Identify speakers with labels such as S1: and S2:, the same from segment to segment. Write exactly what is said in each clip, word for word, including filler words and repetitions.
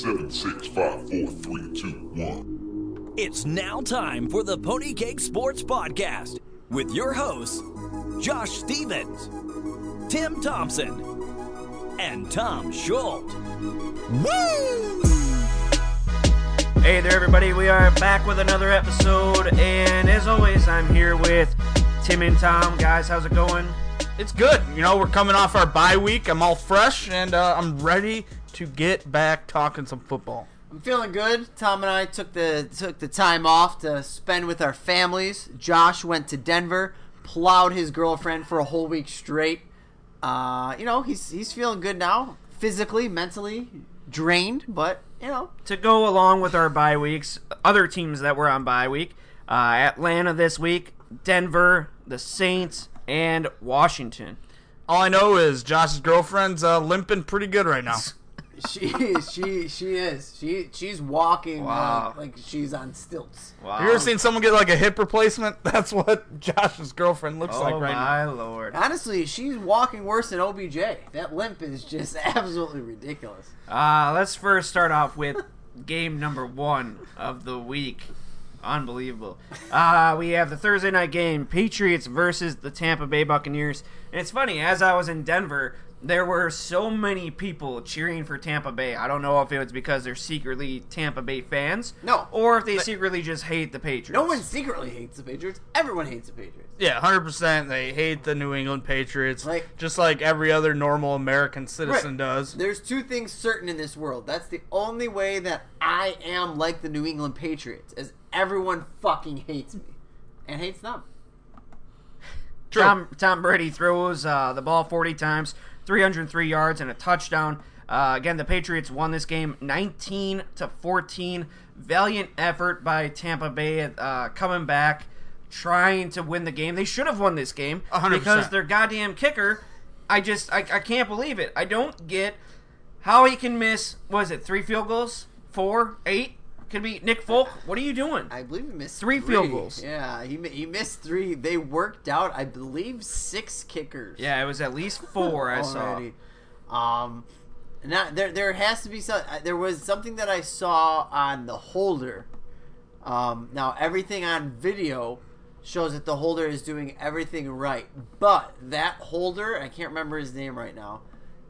S1: seven, six, five, four, three, two, one.
S2: It's now time for the Pony Cake Sports Podcast with your hosts, Josh Stevens, Tim Thompson, and Tom Schultz. Woo!
S3: Hey there, everybody. We are back with another episode, and as always, I'm here with Tim and Tom. Guys, how's it going?
S4: It's good. You know, we're coming off our bye week. I'm all fresh, and uh, I'm ready to get back talking some football.
S5: I'm feeling good. Tom and I took the took the time off to spend with our families. Josh went to Denver, plowed his girlfriend for a whole week straight. Uh, you know, he's he's feeling good now, physically, mentally drained, but you know.
S3: To go along with our bye weeks, other teams that were on bye week, uh, Atlanta this week, Denver, the Saints, and Washington.
S4: All I know is Josh's girlfriend's uh, limping pretty good right now.
S5: She she she is she she's walking
S3: Wow.
S5: like, like she's on stilts.
S3: Wow.
S4: Have you ever seen someone get like a hip replacement? That's what Josh's girlfriend looks
S3: oh,
S4: like right
S3: my
S4: now.
S3: Lord.
S5: Honestly, she's walking worse than O B J. That limp is just absolutely ridiculous.
S3: Uh, let's first start off with game number one of the week. Unbelievable. Uh, we have the Thursday night game, Patriots versus the Tampa Bay Buccaneers. And it's funny, as I was in Denver, there were so many people cheering for Tampa Bay. I don't know if it was because they're secretly Tampa Bay fans.
S5: No.
S3: Or if they secretly just hate the Patriots.
S5: No one secretly hates the Patriots. Everyone hates the Patriots.
S4: Yeah, one hundred percent. They hate the New England Patriots,
S5: Like-
S4: just like every other normal American citizen
S5: Right.
S4: does.
S5: There's two things certain in this world. That's the only way that I am like the New England Patriots, is everyone fucking hates me and hates them.
S4: True.
S3: Tom, Tom Brady throws uh, the ball forty times, three hundred three yards, and a touchdown. Uh, again, the Patriots won this game nineteen to fourteen. Valiant effort by Tampa Bay, uh, coming back, trying to win the game. They should have won this game
S4: one hundred percent.
S3: because their goddamn kicker. I just, I, I can't believe it. I don't get how he can miss. Was it three field goals? Four, eight? Could be Nick Folk. What are you doing?
S5: I believe he missed
S3: Three
S5: three,
S3: field goals.
S5: Yeah, he he missed three. They worked out, I believe, six kickers.
S3: Yeah, it was at least four. I saw.
S5: already. Um, now there there has to be some. There was something that I saw on the holder. Um, now everything on video shows that the holder is doing everything right, but that holder, I can't remember his name right now,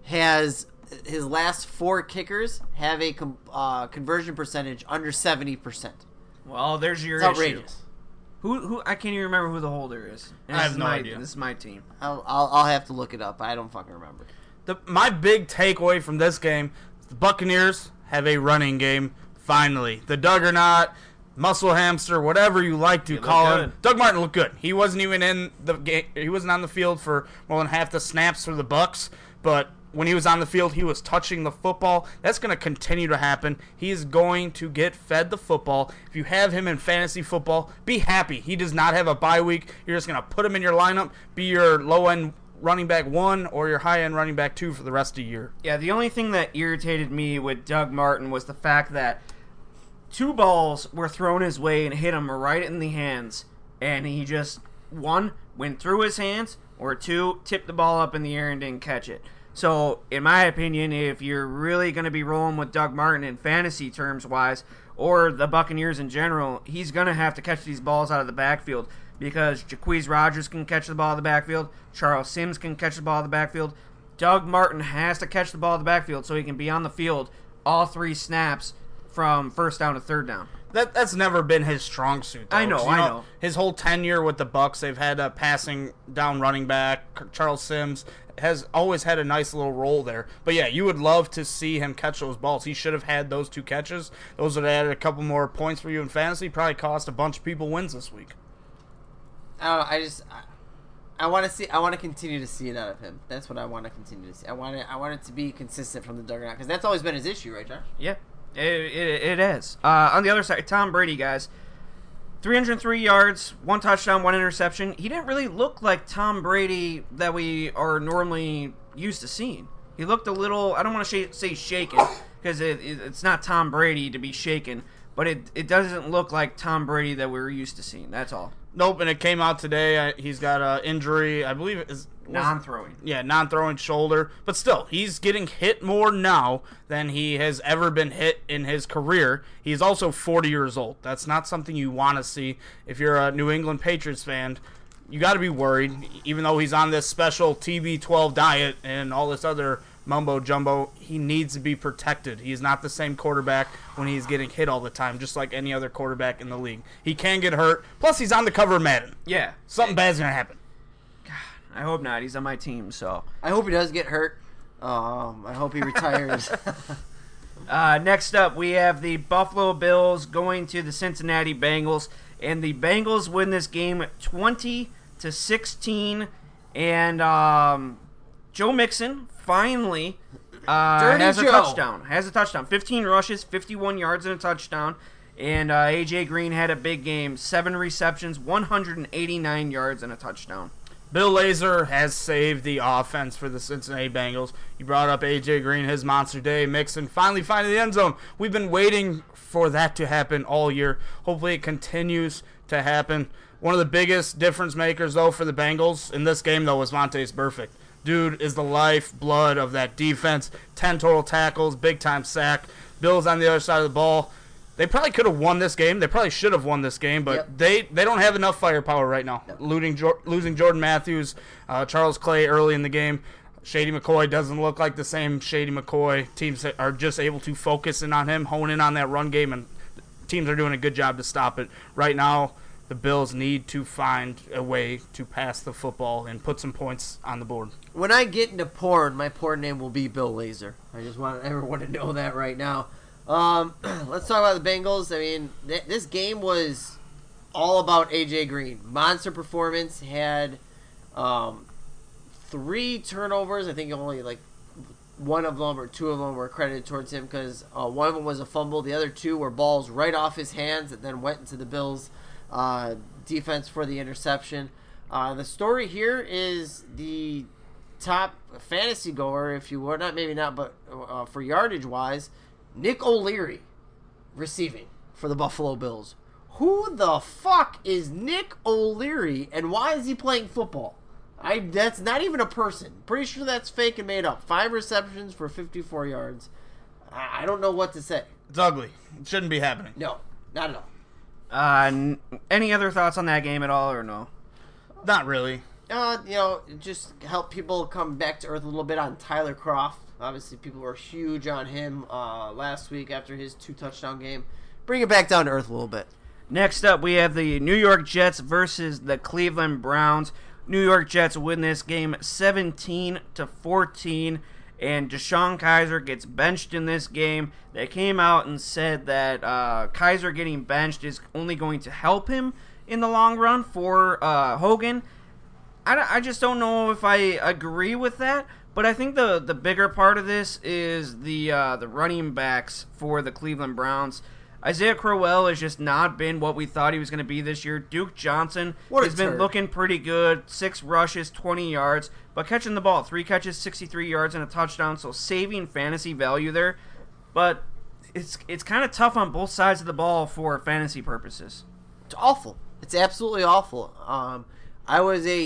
S5: has his last four kickers have a com- uh, conversion percentage under seventy percent.
S3: Well, there's your
S5: It's
S3: issue.
S5: outrageous.
S3: Who who I can't even remember who the holder is. And
S4: I
S3: this
S4: have
S3: is
S4: no
S3: my,
S4: idea.
S3: This is my team.
S5: I'll, I'll I'll have to look it up. I don't fucking remember.
S4: The, my big takeaway from this game, the Buccaneers have a running game, finally. The Duggernaut, Muscle Hamster, whatever you like to
S3: look
S4: call
S3: good.
S4: him. Doug Martin looked good. He wasn't even in the game. He wasn't on the field for more than half the snaps for the Bucs, but when he was on the field, he was touching the football. That's going to continue to happen. He is going to get fed the football. If you have him in fantasy football, be happy. He does not have a bye week. You're just going to put him in your lineup, be your low-end running back one or your high-end running back two for the rest of the year.
S3: Yeah, the only thing that irritated me with Doug Martin was the fact that two balls were thrown his way and hit him right in the hands, and he just, one, went through his hands, or two, tipped the ball up in the air and didn't catch it. So, in my opinion, if you're really going to be rolling with Doug Martin in fantasy terms-wise, or the Buccaneers in general, he's going to have to catch these balls out of the backfield because Jacquizz Rodgers can catch the ball out of the backfield, Charles Sims can catch the ball out of the backfield. Doug Martin has to catch the ball out of the backfield so he can be on the field all three snaps from first down to third down.
S4: That That's never been his strong suit, though.
S3: I know,
S4: 'Cause, you
S3: I know.
S4: His whole tenure with the Bucs, they've had a passing down running back. Charles Sims has always had a nice little role there. But, yeah, you would love to see him catch those balls. He should have had those two catches. Those would have added a couple more points for you in fantasy. Probably cost a bunch of people wins this week.
S5: I don't know, I just I, I want to see I want to continue to see it out of him. That's what I want to continue to see. I want it I want it to be consistent from the Duggernaut because that's always been his issue, right, Josh?
S3: Yeah, it, it, it is. Uh, on the other side, Tom Brady, guys, three hundred three yards, one touchdown, one interception. He didn't really look like Tom Brady that we are normally used to seeing. He looked a little, I don't want to sh- say shaken, because it, it, it's not Tom Brady to be shaken, but it, it doesn't look like Tom Brady that we were used to seeing. That's all.
S4: Nope, and it came out today. Uh, He's got an injury. I believe it is
S3: non-throwing.
S4: Yeah, non-throwing shoulder. But still, he's getting hit more now than he has ever been hit in his career. He's also forty years old. That's not something you want to see if you're a New England Patriots fan. You got to be worried, even though he's on this special T B twelve diet and all this other mumbo-jumbo. He needs to be protected. He's not the same quarterback when he's getting hit all the time, just like any other quarterback in the league. He can get hurt. Plus, he's on the cover of Madden.
S3: Yeah.
S4: Something bad's going to happen.
S3: God, I hope not. He's on my team, so.
S5: I hope he does get hurt. Um, I hope he retires.
S3: uh, next up, we have the Buffalo Bills going to the Cincinnati Bengals, and the Bengals win this game twenty to sixteen, and um, Joe Mixon finally uh,
S5: Dirty
S3: has a
S5: Joe.
S3: touchdown. Has a touchdown. fifteen rushes, fifty-one yards, and a touchdown. And uh, A J Green had a big game. Seven receptions, one hundred eighty-nine yards, and a touchdown.
S4: Bill Lazor has saved the offense for the Cincinnati Bengals. You brought up A J Green, his monster day. Mixon finally finding the end zone. We've been waiting for that to happen all year. Hopefully it continues to happen. One of the biggest difference makers, though, for the Bengals in this game, though, was Vontaze Burfict. Dude is the lifeblood of that defense. ten total tackles, big-time sack. Bills on the other side of the ball. They probably could have won this game. They probably should have won this game, but
S5: Yep.
S4: they, they don't have enough firepower right now.
S5: Yep.
S4: Losing, Jor- losing Jordan Matthews, uh, Charles Clay early in the game. Shady McCoy doesn't look like the same Shady McCoy. Teams are just able to focus in on him, hone in on that run game, and teams are doing a good job to stop it. Right now, the Bills need to find a way to pass the football and put some points on the board.
S5: When I get into porn, my porn name will be Bill Lazor. I just want everyone to know that right now. Um, let's talk about the Bengals. I mean, th- this game was all about A J Green. Monster performance. Had um, three turnovers. I think only like one of them or two of them were credited towards him because uh, one of them was a fumble. The other two were balls right off his hands that then went into the Bills' uh, defense for the interception. Uh, the story here is the top fantasy goer, if you were not maybe not, but uh, for yardage wise, Nick O'Leary receiving for the Buffalo Bills. Who the fuck is Nick O'Leary, and why is he playing football? I that's not even a person. Pretty sure that's fake and made up. Five receptions for fifty-four yards. I, I don't know what to say.
S4: It's ugly. It shouldn't be happening.
S5: No, not at all.
S3: Uh, n- any other thoughts on that game at all, or no?
S4: Not really.
S5: Uh, you know, just help people come back to earth a little bit on Tyler Kroft. Obviously, people were huge on him uh, last week after his two-touchdown game. Bring it back down to earth a little bit.
S3: Next up, we have the New York Jets versus the Cleveland Browns. New York Jets win this game seventeen to fourteen, and Deshaun Kaiser gets benched in this game. They came out and said that uh, Kaiser getting benched is only going to help him in the long run for uh, Hogan. I, I just don't know if I agree with that, but I think the, the bigger part of this is the uh, the running backs for the Cleveland Browns. Isaiah Crowell has just not been what we thought he was going to be this year. Duke Johnson
S5: What a
S3: has been
S5: turd.
S3: looking pretty good. Six rushes, twenty yards, but catching the ball. Three catches, sixty-three yards, and a touchdown, so saving fantasy value there. But it's it's kind of tough on both sides of the ball for fantasy purposes.
S5: It's awful. It's absolutely awful. Um, I was a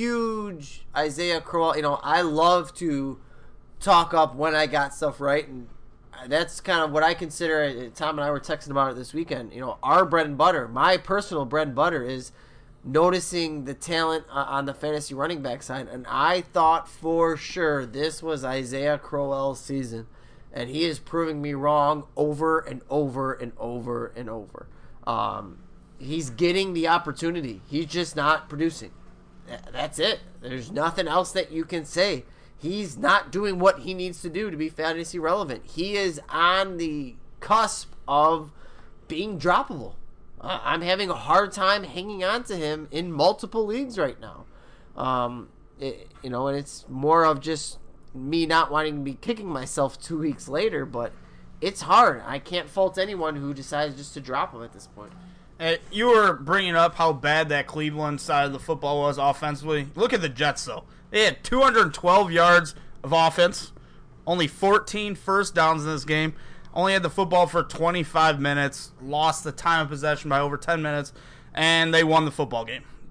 S5: huge Isaiah Crowell. You know, I love to talk up when I got stuff right, and that's kind of what I consider. Tom and I were texting about it this weekend. You know, our bread and butter, my personal bread and butter, is noticing the talent uh, on the fantasy running back side. And I thought for sure this was Isaiah Crowell's season, and he is proving me wrong over and over and over and over. Um, he's getting the opportunity. He's just not producing. That's it. There's nothing else that you can say. He's not doing what he needs to do to be fantasy relevant. He is on the cusp of being droppable. Uh, I'm having a hard time hanging on to him in multiple leagues right now. Um, it, you know, and it's more of just me not wanting to be kicking myself two weeks later, but it's hard. I can't fault anyone who decides just to drop him at this point.
S4: Hey, you were bringing up how bad that Cleveland side of the football was offensively. Look at the Jets, though. They had two hundred twelve yards of offense, only fourteen first downs in this game, only had the football for twenty-five minutes, lost the time of possession by over ten minutes, and they won the football game.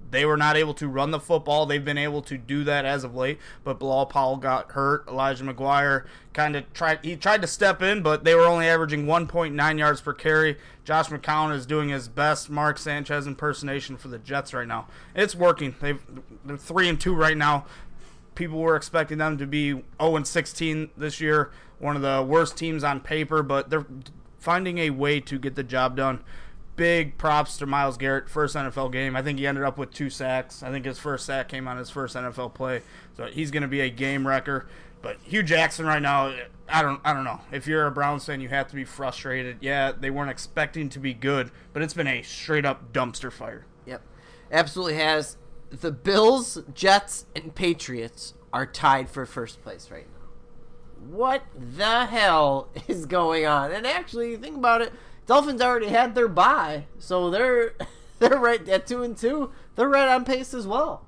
S4: they were not able to run the football. They've been able to do that as of late, but Bilal Powell got hurt. Elijah McGuire kind of tried, he tried to step in, but they were only averaging one point nine yards per carry. Josh McCown is doing his best Mark Sanchez impersonation for the Jets right now. It's working. They've, they're three and two right now. People were expecting them to be oh and sixteen this year, one of the worst teams on paper, but they're finding a way to get the job done. Big props to Myles Garrett, first N F L game. I think he ended up with two sacks. I think his first sack came on his first N F L play. So he's going to be a game wrecker. But Hugh Jackson right now, I don't I don't know. If you're a Browns fan, you have to be frustrated. Yeah, they weren't expecting to be good, but it's been a straight-up dumpster fire.
S5: Yep. Absolutely has. The Bills, Jets, and Patriots are tied for first place right now. What the hell is going on? And actually, think about it. Dolphins already had their bye, so they're they're right at two and two. They're right on pace as well.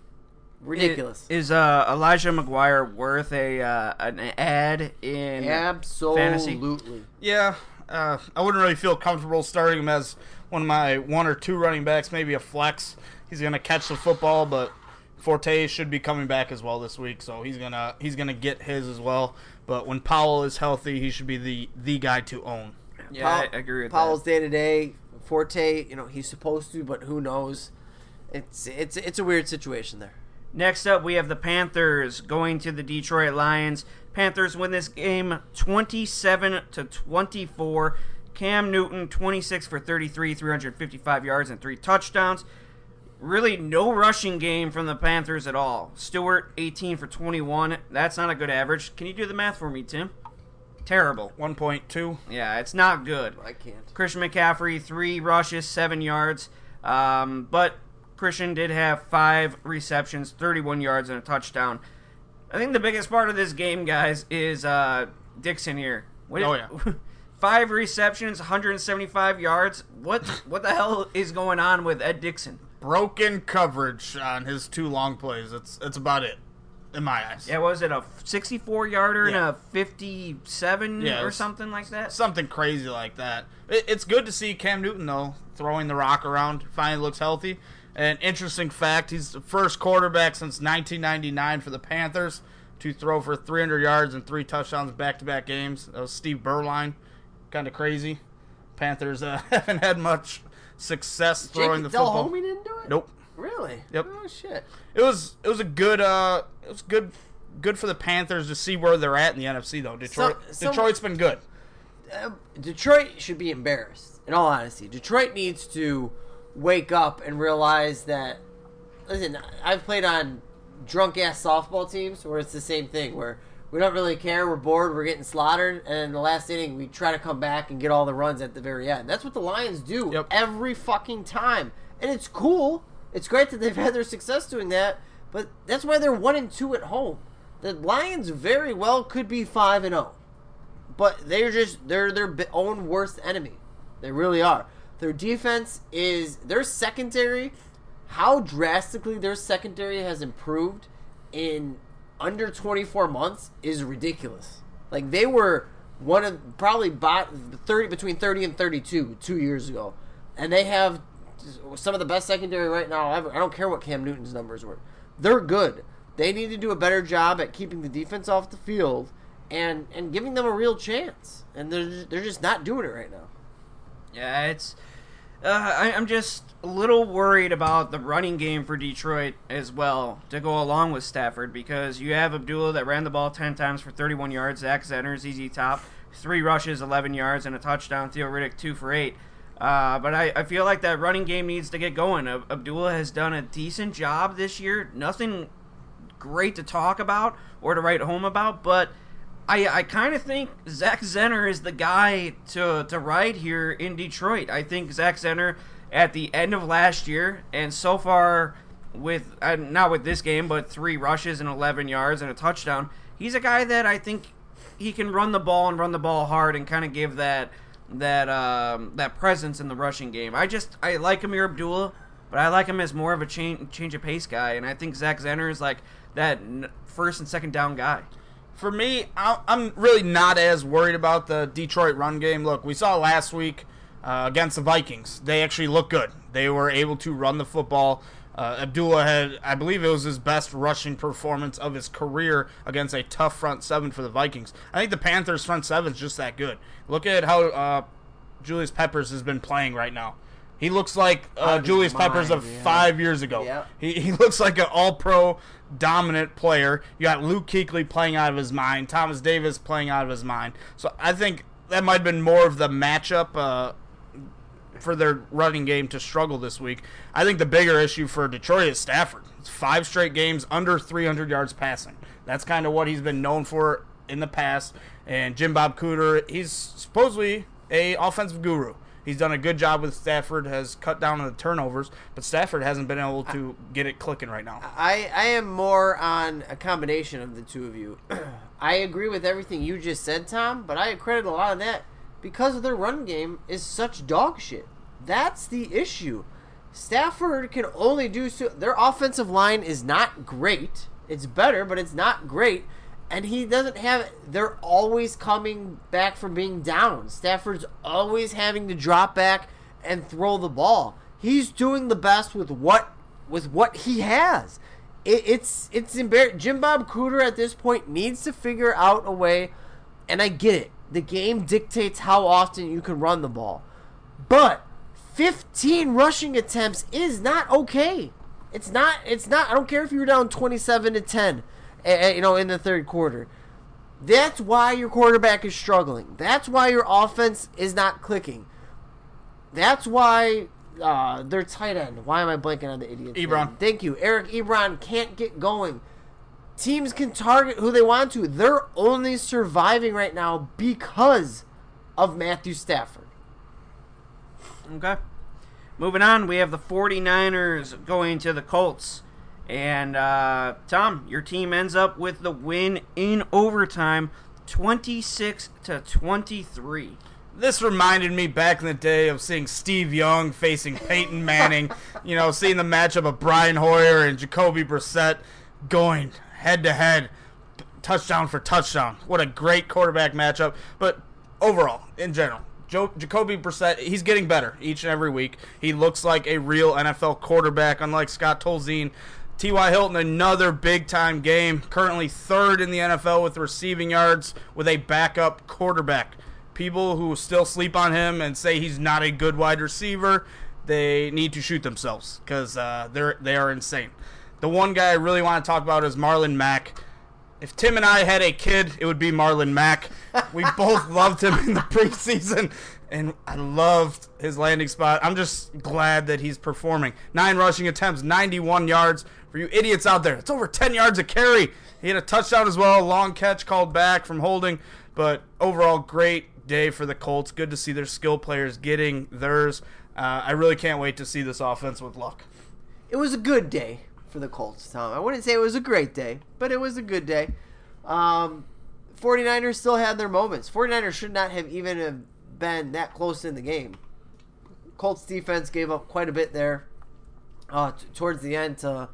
S5: Ridiculous.
S3: Is, is uh, Elijah McGuire worth a uh, an ad in
S5: Absolutely.
S3: fantasy?
S4: Yeah, uh, I wouldn't really feel comfortable starting him as one of my one or two running backs, maybe a flex. He's gonna catch the football, but Forte should be coming back as well this week, so he's gonna he's gonna get his as well. But when Powell is healthy, he should be the the guy to own.
S3: Yeah,
S5: Powell,
S3: I agree with
S5: Powell's
S3: that.
S5: day to day. Forte, you know, he's supposed to, but who knows? It's it's it's a weird situation there.
S3: Next up, we have the Panthers going to the Detroit Lions. Panthers win this game twenty-seven to twenty-four. Cam Newton, twenty-six for thirty-three, three hundred fifty-five yards and three touchdowns. Really no rushing game from the Panthers at all. Stewart, eighteen for twenty-one. That's not a good average. Can you do the math for me, Tim? Terrible.
S4: one point two.
S3: Yeah, it's not good.
S5: I can't.
S3: Christian McCaffrey, three rushes, seven yards. Um, but Christian did have five receptions, thirty-one yards, and a touchdown. I think the biggest part of this game, guys, is uh, Dixon here. What,
S4: Oh, yeah.
S3: Five receptions, one hundred seventy-five yards. What what the hell is going on with Ed Dixon?
S4: Broken coverage on his two long plays. It's it's about it, in my eyes.
S3: Yeah, was it a sixty-four yarder
S4: Yeah.
S3: and a fifty-seven
S4: Yeah,
S3: or
S4: it's-
S3: something like that?
S4: Something crazy like that. It, it's good to see Cam Newton, though, throwing the rock around. Finally looks healthy. An interesting fact, he's the first quarterback since nineteen ninety-nine for the Panthers to throw for three hundred yards and three touchdowns back-to-back games. That was Steve Berline. Kind of crazy. Panthers uh, haven't had much success throwing the
S5: Jake
S4: football.
S5: Delhomme didn't do it?
S4: Nope.
S5: Really?
S4: Yep.
S5: Oh shit.
S4: It was it was a good uh it was good good for the Panthers to see where they're at in the N F C though. Detroit
S5: So- so-
S4: Detroit's been good.
S5: Uh, Detroit should be embarrassed. In all honesty, Detroit needs to wake up and realize that. Listen, I've played on drunk ass softball teams where it's the same thing. Where we don't really care. We're bored. We're getting slaughtered, and in the last inning, we try to come back and get all the runs at the very end. That's what the Lions do
S4: Yep.
S5: every fucking time, and it's cool. It's great that they've had their success doing that, but that's why they're one and two at home. The Lions very well could be five and zero. But they're just they're their bi- own worst enemy. They really are. Their defense is their secondary. How drastically their secondary has improved in under twenty-four months is ridiculous. Like they were one of probably bot, thirty between thirty and thirty-two two years ago, and they have some of the best secondary right now ever. I don't care what Cam Newton's numbers were. They're good. They need to do a better job at keeping the defense off the field and and giving them a real chance. And they're they're just not doing it right now.
S3: Yeah, it's. Uh, I, I'm just a little worried about the running game for Detroit as well to go along with Stafford because you have Abdullah that ran the ball ten times for thirty-one yards. Zach Zenner's easy top, three rushes, eleven yards, and a touchdown. Theo Riddick two for eight. Uh, but I, I feel like that running game needs to get going. Ab- Abdullah has done a decent job this year. Nothing great to talk about or to write home about, but I, I kind of think Zach Zenner is the guy to, to ride here in Detroit. I think Zach Zenner at the end of last year, and so far with, uh, not with this game, but three rushes and eleven yards and a touchdown, he's a guy that I think he can run the ball and run the ball hard and kind of give that that um, that presence in the rushing game. I just, I like Amir Abdullah, but I like him as more of a change, change of pace guy, and I think Zach Zenner is like that first and second down guy.
S4: For me, I'm really not as worried about the Detroit run game. Look, we saw last week uh, against the Vikings. They actually looked good. They were able to run the football. Uh, Abdullah had, I believe it was his best rushing performance of his career against a tough front seven for the Vikings. I think the Panthers' front seven is just that good. Look at how uh, Julius Peppers has been playing right now. He looks like uh, Julius
S5: mind,
S4: Peppers of
S5: yeah.
S4: five years ago.
S5: Yep.
S4: He, he looks like an all-pro dominant player. You got Luke Kuechly playing out of his mind. Thomas Davis playing out of his mind. So I think that might have been more of the matchup uh, for their running game to struggle this week. I think the bigger issue for Detroit is Stafford. It's five straight games under three hundred yards passing. That's kind of what he's been known for in the past. And Jim Bob Cooter, he's supposedly a offensive guru. He's done a good job with Stafford, has cut down on the turnovers, but Stafford hasn't been able to get it clicking right now.
S5: I, I am more on a combination of the two of you. I agree with everything you just said, Tom, but I credit a lot of that because of their run game is such dog shit. That's the issue. Stafford can only do so. Their offensive line is not great. It's better, but it's not great. And he doesn't have, they're always coming back from being down. Stafford's always having to drop back and throw the ball. He's doing the best with what with what he has. It, it's it's embarrassing. Jim Bob Cooter at this point needs to figure out a way, and I get it. The game dictates how often you can run the ball. But fifteen rushing attempts is not okay. It's not, it's not, I don't care if you're down twenty-seven to ten. You know, in the third quarter. That's why your quarterback is struggling. That's why your offense is not clicking. That's why uh, their tight end. Why am I blanking on the idiot?
S4: Ebron.
S5: Name? Thank you. Eric Ebron can't get going. Teams can target who they want to. They're only surviving right now because of Matthew Stafford.
S3: Okay. Moving on, we have the 49ers going to the Colts. And, uh, Tom, your team ends up with the win in overtime, twenty-six to twenty-three.
S4: This reminded me back in the day of seeing Steve Young facing Peyton Manning, you know, seeing the matchup of Brian Hoyer and Jacoby Brissett going head-to-head, touchdown for touchdown. What a great quarterback matchup. But overall, in general, Joe, Jacoby Brissett, he's getting better each and every week. He looks like a real N F L quarterback, unlike Scott Tolzien. T Y. Hilton, another big-time game, currently third in the N F L with receiving yards with a backup quarterback. People who still sleep on him and say he's not a good wide receiver, they need to shoot themselves because uh, they're they are insane. The one guy I really want to talk about is Marlon Mack. If Tim and I had a kid, it would be Marlon Mack. We both loved him in the preseason, and I loved his landing spot. I'm just glad that he's performing. Nine rushing attempts, ninety-one yards. For you idiots out there, it's over ten yards a carry. He had a touchdown as well, a long catch called back from holding. But overall, great day for the Colts. Good to see their skill players getting theirs. Uh, I really can't wait to see this offense with luck.
S5: It was a good day for the Colts, Tom. I wouldn't say it was a great day, but it was a good day. Um, 49ers still had their moments. 49ers should not have even have been that close in the game. Colts defense gave up quite a bit there uh, t- towards the end to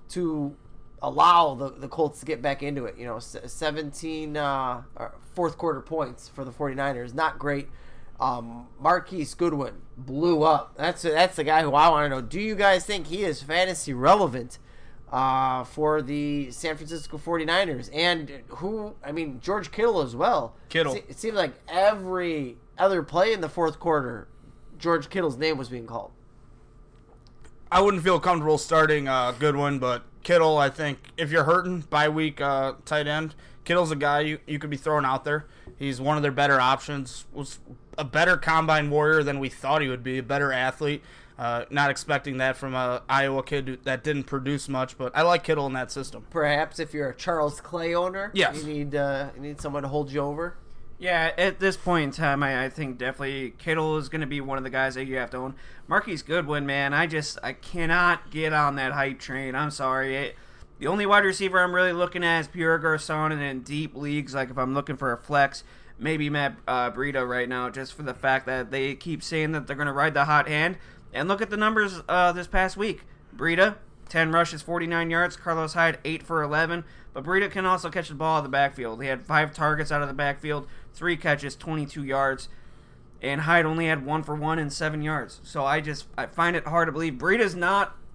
S5: to allow the, the Colts to get back into it. You know, seventeen uh, fourth quarter points for the 49ers. Not great. Um, Marquise Goodwin blew up. That's that's the guy who I want to know. Do you guys think he is fantasy relevant uh, for the San Francisco 49ers? And who, I mean, George Kittle as well.
S4: Kittle.
S5: It, it seemed like every other play in the fourth quarter, George Kittle's name was being called.
S4: I wouldn't feel comfortable starting uh, Goodwin, but Kittle, I think, if you're hurting, bye week uh, tight end, Kittle's a guy you, you could be throwing out there. He's one of their better options. Was a better combine warrior than we thought he would be, a better athlete. Uh, not expecting that from a Iowa kid that didn't produce much, but I like Kittle in that system.
S5: Perhaps if you're a Charles Clay owner,
S4: yes.
S5: you need uh, you need someone to hold you over.
S3: Yeah, at this point in time, I, I think definitely Kittle is going to be one of the guys that you have to own. Marquise Goodwin, man, I just I cannot get on that hype train. I'm sorry. It, the only wide receiver I'm really looking at is Pierre Garçon, and in deep leagues, like if I'm looking for a flex, maybe Matt uh, Breida right now, just for the fact that they keep saying that they're going to ride the hot hand. And look at the numbers uh, this past week. Breida, ten rushes, forty-nine yards. Carlos Hyde, eight for eleven. But Breida can also catch the ball out of the backfield. He had five targets out of the backfield, three catches, twenty-two yards. And Hyde only had one for one and seven yards. So I just I find it hard to believe. Breida's not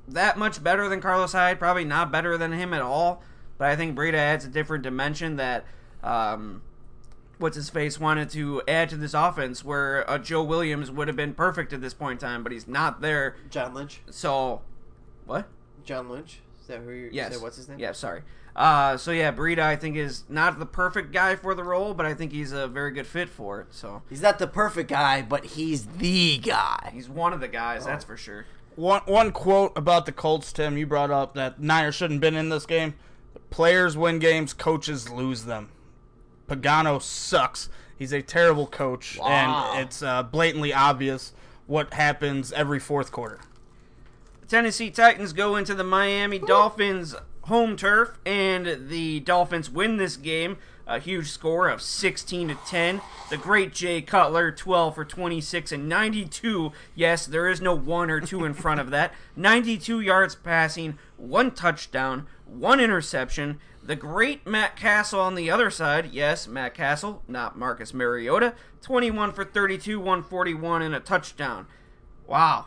S3: that much better than Carlos Hyde, probably not better than him at all, but I think Breida adds a different dimension that um, what's his face wanted to add to this offense, where uh, Joe Williams would have been perfect at this point in time, but he's not there.
S5: John Lynch.
S3: So, what?
S5: John Lynch. Is that who you're?
S3: Yes.
S5: Say, what's his name?
S3: Yeah, sorry. Uh, so yeah, Breida I think is not the perfect guy for the role, but I think he's a very good fit for it. So
S5: He's not the perfect guy, but he's the guy.
S3: he's one of the guys, that's for sure.
S4: One one quote about the Colts, Tim, you brought up that Niners shouldn't have been in this game. Players win games, coaches lose them. Pagano sucks. He's a terrible coach,
S5: Wow.
S4: and it's uh, blatantly obvious what happens every fourth quarter.
S3: The Tennessee Titans go into the Miami Dolphins home turf, and the Dolphins win this game. A huge score of sixteen to ten. The great Jay Cutler, twelve for twenty-six and ninety-two. Yes, there is no one or two in front of that. ninety-two yards passing, one touchdown, one interception. The great Matt Castle on the other side. Yes, Matt Castle, not Marcus Mariota. twenty-one for thirty-two, one forty-one, and a touchdown. Wow.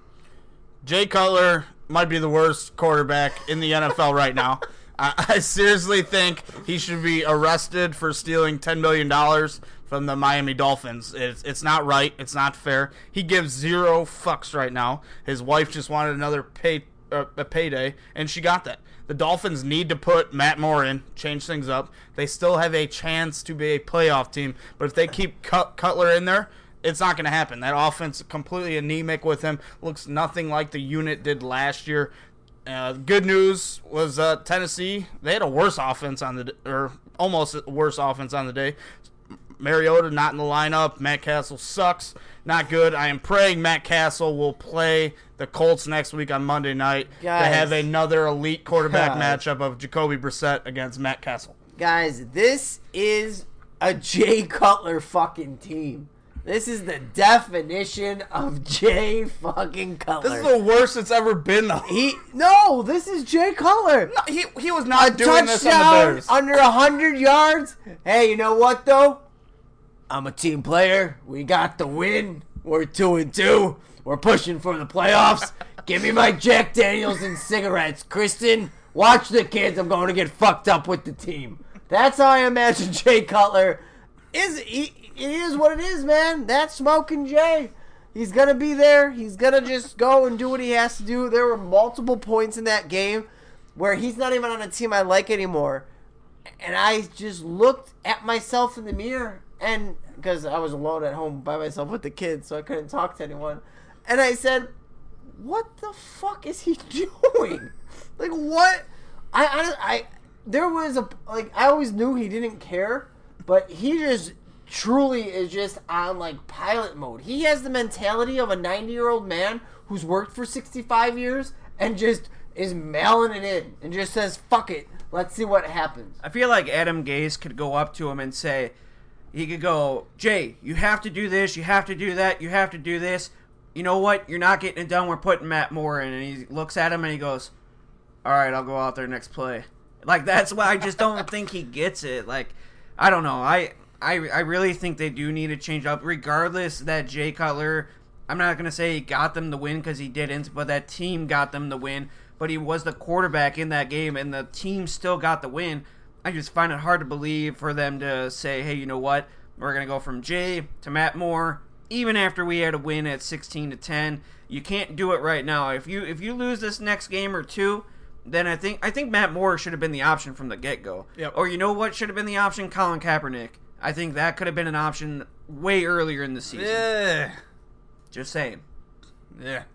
S4: Jay Cutler might be the worst quarterback in the N F L right now. I, I seriously think he should be arrested for stealing ten million dollars from the Miami Dolphins. It's, it's not right. It's not fair. He gives zero fucks right now. His wife just wanted another pay, uh, a payday, and she got that. The Dolphins need to put Matt Moore in, change things up. They still have a chance to be a playoff team, but if they keep Cut- Cutler in there, it's not going to happen. That offense completely anemic with him. Looks nothing like the unit did last year. Uh, good news was uh, Tennessee. They had a worse offense on the or almost a worse offense on the day. Mariota not in the lineup. Matt Castle sucks. Not good. I am praying Matt Castle will play the Colts next week on Monday night
S5: Guys.
S4: to have another elite quarterback
S5: Guys.
S4: matchup of Jacoby Brissett against Matt Castle.
S5: Guys, this is a Jay Cutler fucking team. This is the definition of Jay fucking Cutler.
S4: This is the worst it's ever been, though.
S5: he no, this is Jay Cutler.
S4: No, he he was not
S5: A
S4: doing this on the
S5: touchdown
S4: Bears.
S5: under a hundred yards. Hey, you know what though? I'm a team player. We got the win. We're two and two. We're pushing for the playoffs. Give me my Jack Daniels and cigarettes, Kristen. Watch the kids. I'm going to get fucked up with the team. That's how I imagine Jay Cutler is. He, it is what it is, man. That's smoking Jay. He's going to be there. He's going to just go and do what he has to do. There were multiple points in that game where he's not even on a team I like anymore. And I just looked at myself in the mirror, and because I was alone at home by myself with the kids, so I couldn't talk to anyone. And I said, what the fuck is he doing? Like, what? I, I, I, there was a, like, I always knew he didn't care, but he just truly is just on, like, pilot mode. He has the mentality of a ninety-year-old man who's worked for sixty-five years and just is mailing it in and just says, fuck it, let's see what happens.
S3: I feel like Adam Gase could go up to him and say, he could go, Jay, you have to do this, you have to do that, you have to do this. You know what? You're not getting it done. We're putting Matt Moore in. And he looks at him and he goes, all right, I'll go out there next play. Like, that's why I just don't think he gets it. Like, I don't know. I, I, I really think they do need to change up. Regardless that Jay Cutler, I'm not going to say he got them the win because he didn't, but that team got them the win. But he was the quarterback in that game, and the team still got the win. I just find it hard to believe for them to say, hey, you know what? We're going to go from Jay to Matt Moore. Even after we had a win at sixteen to ten, you can't do it right now. If you if you lose this next game or two, then I think I think Matt Moore should have been the option from the get-go.
S4: Yep.
S3: Or you know what should have been the option? Colin Kaepernick. I think that could have been an option way earlier in the season.
S4: Yeah.
S3: Just saying.
S4: Yeah.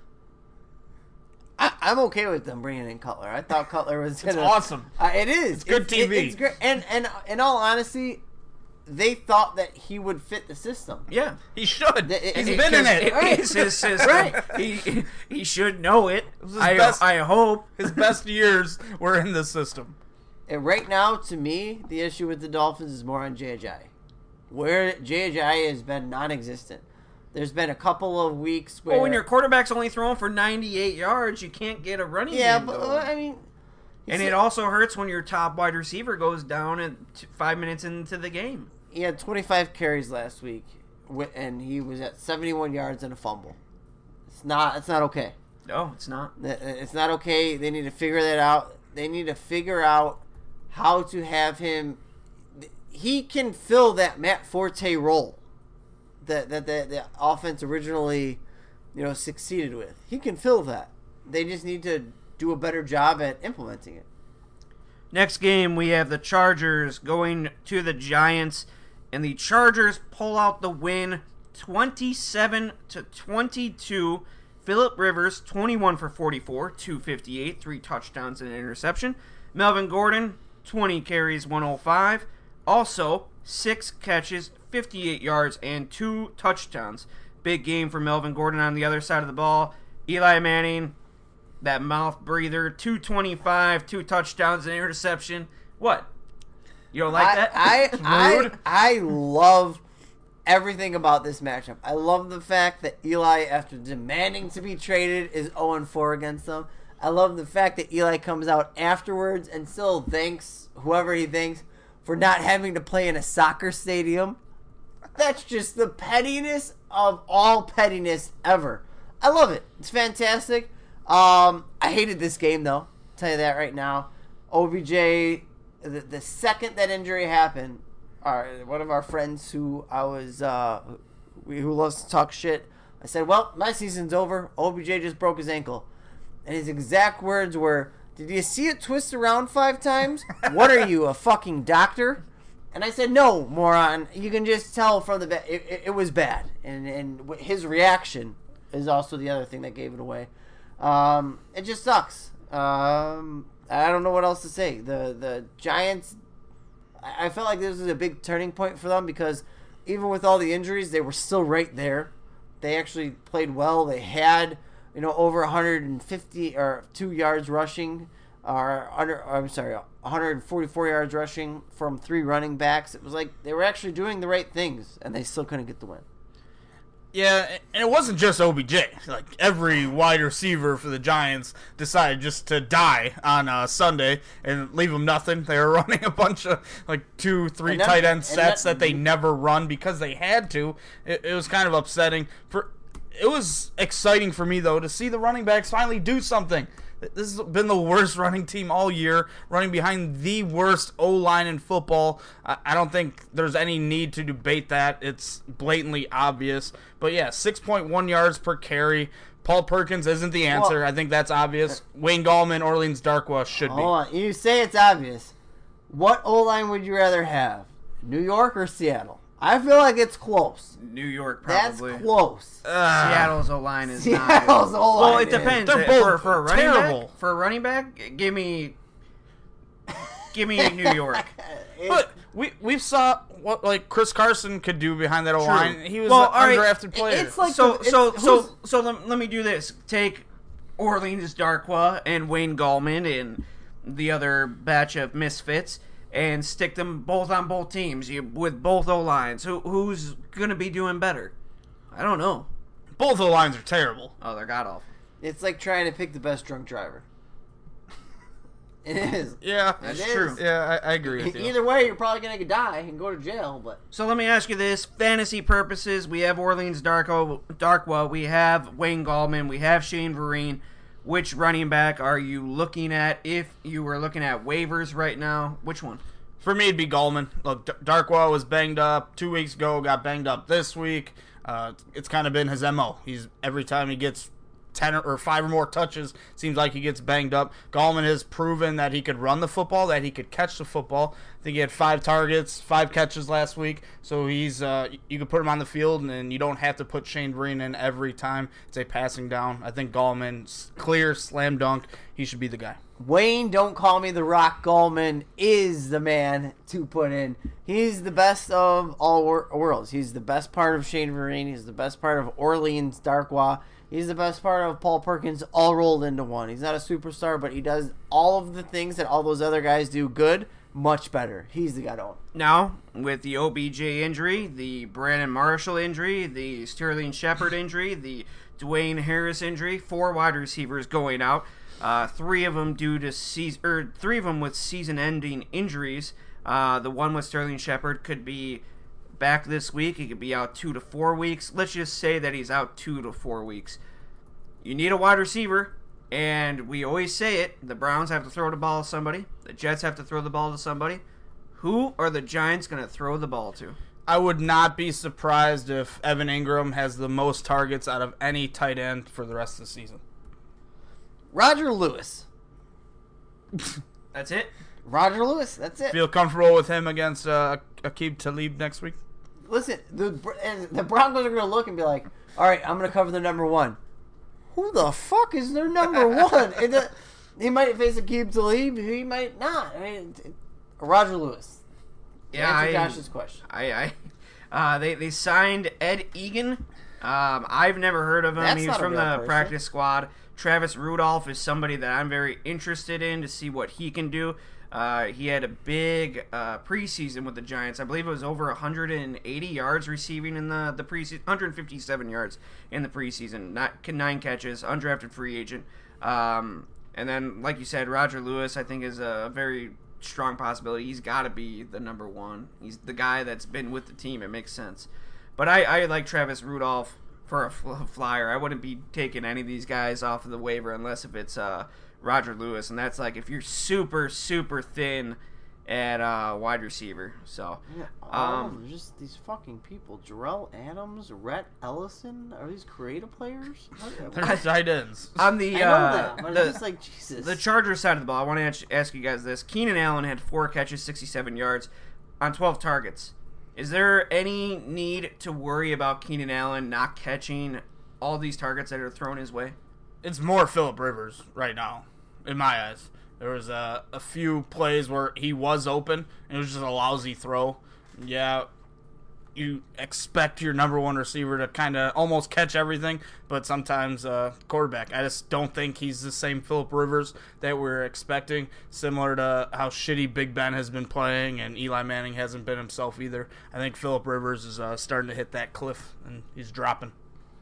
S5: I, I'm okay with them bringing in Cutler. I thought Cutler was gonna.
S4: It's awesome.
S5: Uh, it is. It's
S4: good T V.
S5: It, it's great. And and in all honesty, they thought that he would fit the system.
S3: Yeah.
S4: He should.
S5: The-
S4: He's
S5: it-
S4: been in it.
S3: It is his system.
S5: Right.
S3: He, he should know it.
S4: was his
S3: I,
S4: best-
S3: I hope.
S4: His best years were in this system.
S5: And right now, to me, the issue with the Dolphins is more on J J. Where J J has been non-existent. There's been a couple of weeks where.
S3: Well, when your quarterback's only throwing for ninety-eight yards, you can't get a running
S5: yeah,
S3: game
S5: but
S3: going.
S5: uh, I mean.
S3: And it also hurts when your top wide receiver goes down at t- five minutes into the game.
S5: He had twenty-five carries last week, wi- and he was at seventy-one yards and a fumble. It's not. It's not okay.
S3: No, it's not.
S5: It's not okay. They need to figure that out. They need to figure out how to have him. He can fill that Matt Forte role that that the, the offense originally, you know, succeeded with. He can fill that. They just need to do a better job at implementing it.
S3: Next game, we have the Chargers going to the Giants, and the Chargers pull out the win, twenty-seven to twenty-two. Phillip Rivers, twenty-one for forty-four, two fifty-eight, three touchdowns and an interception. Melvin Gordon, twenty carries, one oh five. Also, six catches, fifty-eight yards, and two touchdowns. Big game for Melvin Gordon on the other side of the ball. Eli Manning, that mouth breather, two twenty-five, two touchdowns and an interception. What? You don't like
S5: I,
S3: that?
S5: I,
S3: It's
S5: I,
S3: rude.
S5: I love everything about this matchup. I love the fact that Eli, after demanding to be traded, is oh and four against them. I love the fact that Eli comes out afterwards and still thanks whoever he thanks for not having to play in a soccer stadium. That's just the pettiness of all pettiness ever. I love it. It's fantastic. Um, I hated this game, though. I'll tell you that right now. O B J, the, the second that injury happened, our, one of our friends who I was, uh, who loves to talk shit, I said, well, my season's over. O B J just broke his ankle. And his exact words were, did you see it twist around five times? What are you, a fucking doctor? And I said, no, moron. You can just tell from the ba- it, it, it was bad. And, and his reaction is also the other thing that gave it away. Um, it just sucks. Um, I don't know what else to say. The the Giants, I felt like this was a big turning point for them because even with all the injuries, they were still right there. They actually played well. They had, you know, over one hundred fifty or two yards rushing, or under. I'm sorry, one hundred forty-four yards rushing from three running backs. It was like they were actually doing the right things, and they still couldn't get the win.
S4: Yeah, and it wasn't just O B J. Like, every wide receiver for the Giants decided just to die on uh, Sunday and leave them nothing. They were running a bunch of, like, two, three
S5: And that-
S4: tight end
S5: and
S4: sets
S5: that-
S4: that they never run because they had to. It, it was kind of upsetting. For It was exciting for me, though, to see the running backs finally do something. This has been the worst running team all year, running behind the worst O-line in football. I don't think there's any need to debate that. It's blatantly obvious. But yeah, six point one yards per carry. Paul Perkins isn't the answer.
S5: Well,
S4: I think that's obvious. Wayne Gallman, Orleans Darkwa should be.
S5: Hold on. You say it's obvious. What O-line would you rather have? New York or Seattle? I feel like it's close.
S3: New York,
S5: That's
S3: probably.
S5: close.
S4: Uh,
S3: Seattle's O-line is
S5: Seattle's
S3: not.
S5: O-line
S3: Well, it
S5: is.
S3: depends.
S4: They're
S3: for,
S4: both
S3: for a running
S4: terrible.
S3: back, for a running back, give me, give me New York.
S4: But we we saw what like Chris Carson could do behind that O-line. He was
S3: Well,
S4: an
S3: all right,
S4: undrafted player.
S5: it's like
S3: So,
S5: the-
S3: so,
S5: it's-
S3: so,
S5: who's-
S3: so let, let me do this. Take Orleans Darkwa and Wayne Gallman and the other batch of misfits and stick them both on both teams you, with both O-lines. Who, who's going to be doing better? I don't know.
S4: Both O-lines are terrible.
S3: Oh, they're god-awful.
S5: It's like trying to pick the best drunk driver. It is.
S4: Yeah,
S3: That's
S5: It
S3: true.
S5: is.
S4: Yeah, I, I agree with you.
S5: Either way, you're probably going to die and go to jail, but...
S3: So let me ask you this. Fantasy purposes, we have Orleans Darko, Darkwa, we have Wayne Gallman, we have Shane Vereen. Which running back are you looking at if you were looking at waivers right now? Which one?
S4: For me, it'd be Gallman. Look, D- Darkwa was banged up two weeks ago, got banged up this week. Uh, it's kind of been his M O. He's every time he gets ten or, or five or more touches, seems like he gets banged up. Gallman has proven that he could run the football, that he could catch the football. I think he had five targets, five catches last week. So he's uh, you could put him on the field, and, and you don't have to put Shane Vereen in every time it's a passing down. I think Gallman's clear, slam dunk. He should be the guy.
S5: Wayne, don't call me the Rock Gallman, is the man to put in. He's the best of all wor- worlds. He's the best part of Shane Vereen. He's the best part of Orleans Darkwa. He's the best part of Paul Perkins all rolled into one. He's not a superstar, but he does all of the things that all those other guys do good, much better. He's the guy to own.
S3: Now, with the O B J injury, the Brandon Marshall injury, the Sterling Shepard injury, the Dwayne Harris injury, four wide receivers going out. Uh, three of them due to season, or three of them with season-ending injuries. Uh, the one with Sterling Shepard could be back this week. He could be out two to four weeks. Let's just say that he's out two to four weeks. you need a wide receiver, and we always say it, the Browns have to throw the ball to somebody, the Jets have to throw the ball to somebody. Who are the Giants going to throw the ball to?
S4: I would not be surprised if Evan Ingram has the most targets out of any tight end for the rest of the season.
S5: Roger Lewis.
S3: That's it?
S5: Roger Lewis, that's it.
S4: Feel comfortable with him against uh, Aqib Talib next week?
S5: Listen, the and the Broncos are going to look and be like, all right, I'm going to cover their number one. Who the fuck is their number one? And the, he might face Aqib Talib, he might not. I mean, Roger Lewis.
S3: Yeah,
S5: answer
S3: I,
S5: Josh's question.
S3: I, I, uh, they they signed Ed Egan. Um, I've never heard of him.
S5: That's
S3: he was
S5: not a
S3: from
S5: real
S3: the
S5: person.
S3: practice squad. Travis Rudolph is somebody that I'm very interested in to see what he can do. Uh, he had a big uh, preseason with the Giants. I believe it was over one hundred eighty yards receiving in the the preseason, one hundred fifty-seven yards in the preseason. Not nine catches, undrafted free agent. Um, and then, like you said, Roger Lewis, I think, is a very strong possibility. He's got to be the number one. He's the guy that's been with the team. It makes sense. But I, I like Travis Rudolph for a fl- flyer. I wouldn't be taking any of these guys off of the waiver unless if it's uh, Roger Lewis, and that's like if you're super, super thin at uh, wide receiver. So,
S5: Yeah, all
S3: um,
S5: of them, just these fucking people. Jarrell Adams, Rhett Ellison, are these creative players?
S4: They're tight ends.
S3: on the
S5: I know
S3: uh,
S5: that, but
S3: the,
S5: it's just like, Jesus.
S3: the Chargers side of the ball, I want to ask, ask you guys this. Keenan Allen had four catches, sixty-seven yards on twelve targets. Is there any need to worry about Keenan Allen not catching all these targets that are thrown his way?
S4: It's more Phillip Rivers right now, in my eyes. There was a, a few plays where he was open, and it was just a lousy throw. Yeah, you expect your number one receiver to kind of almost catch everything, but sometimes uh, quarterback. I just don't think he's the same Phillip Rivers that we're expecting, similar to how shitty Big Ben has been playing, and Eli Manning hasn't been himself either. I think Phillip Rivers is uh, starting to hit that cliff, and he's dropping.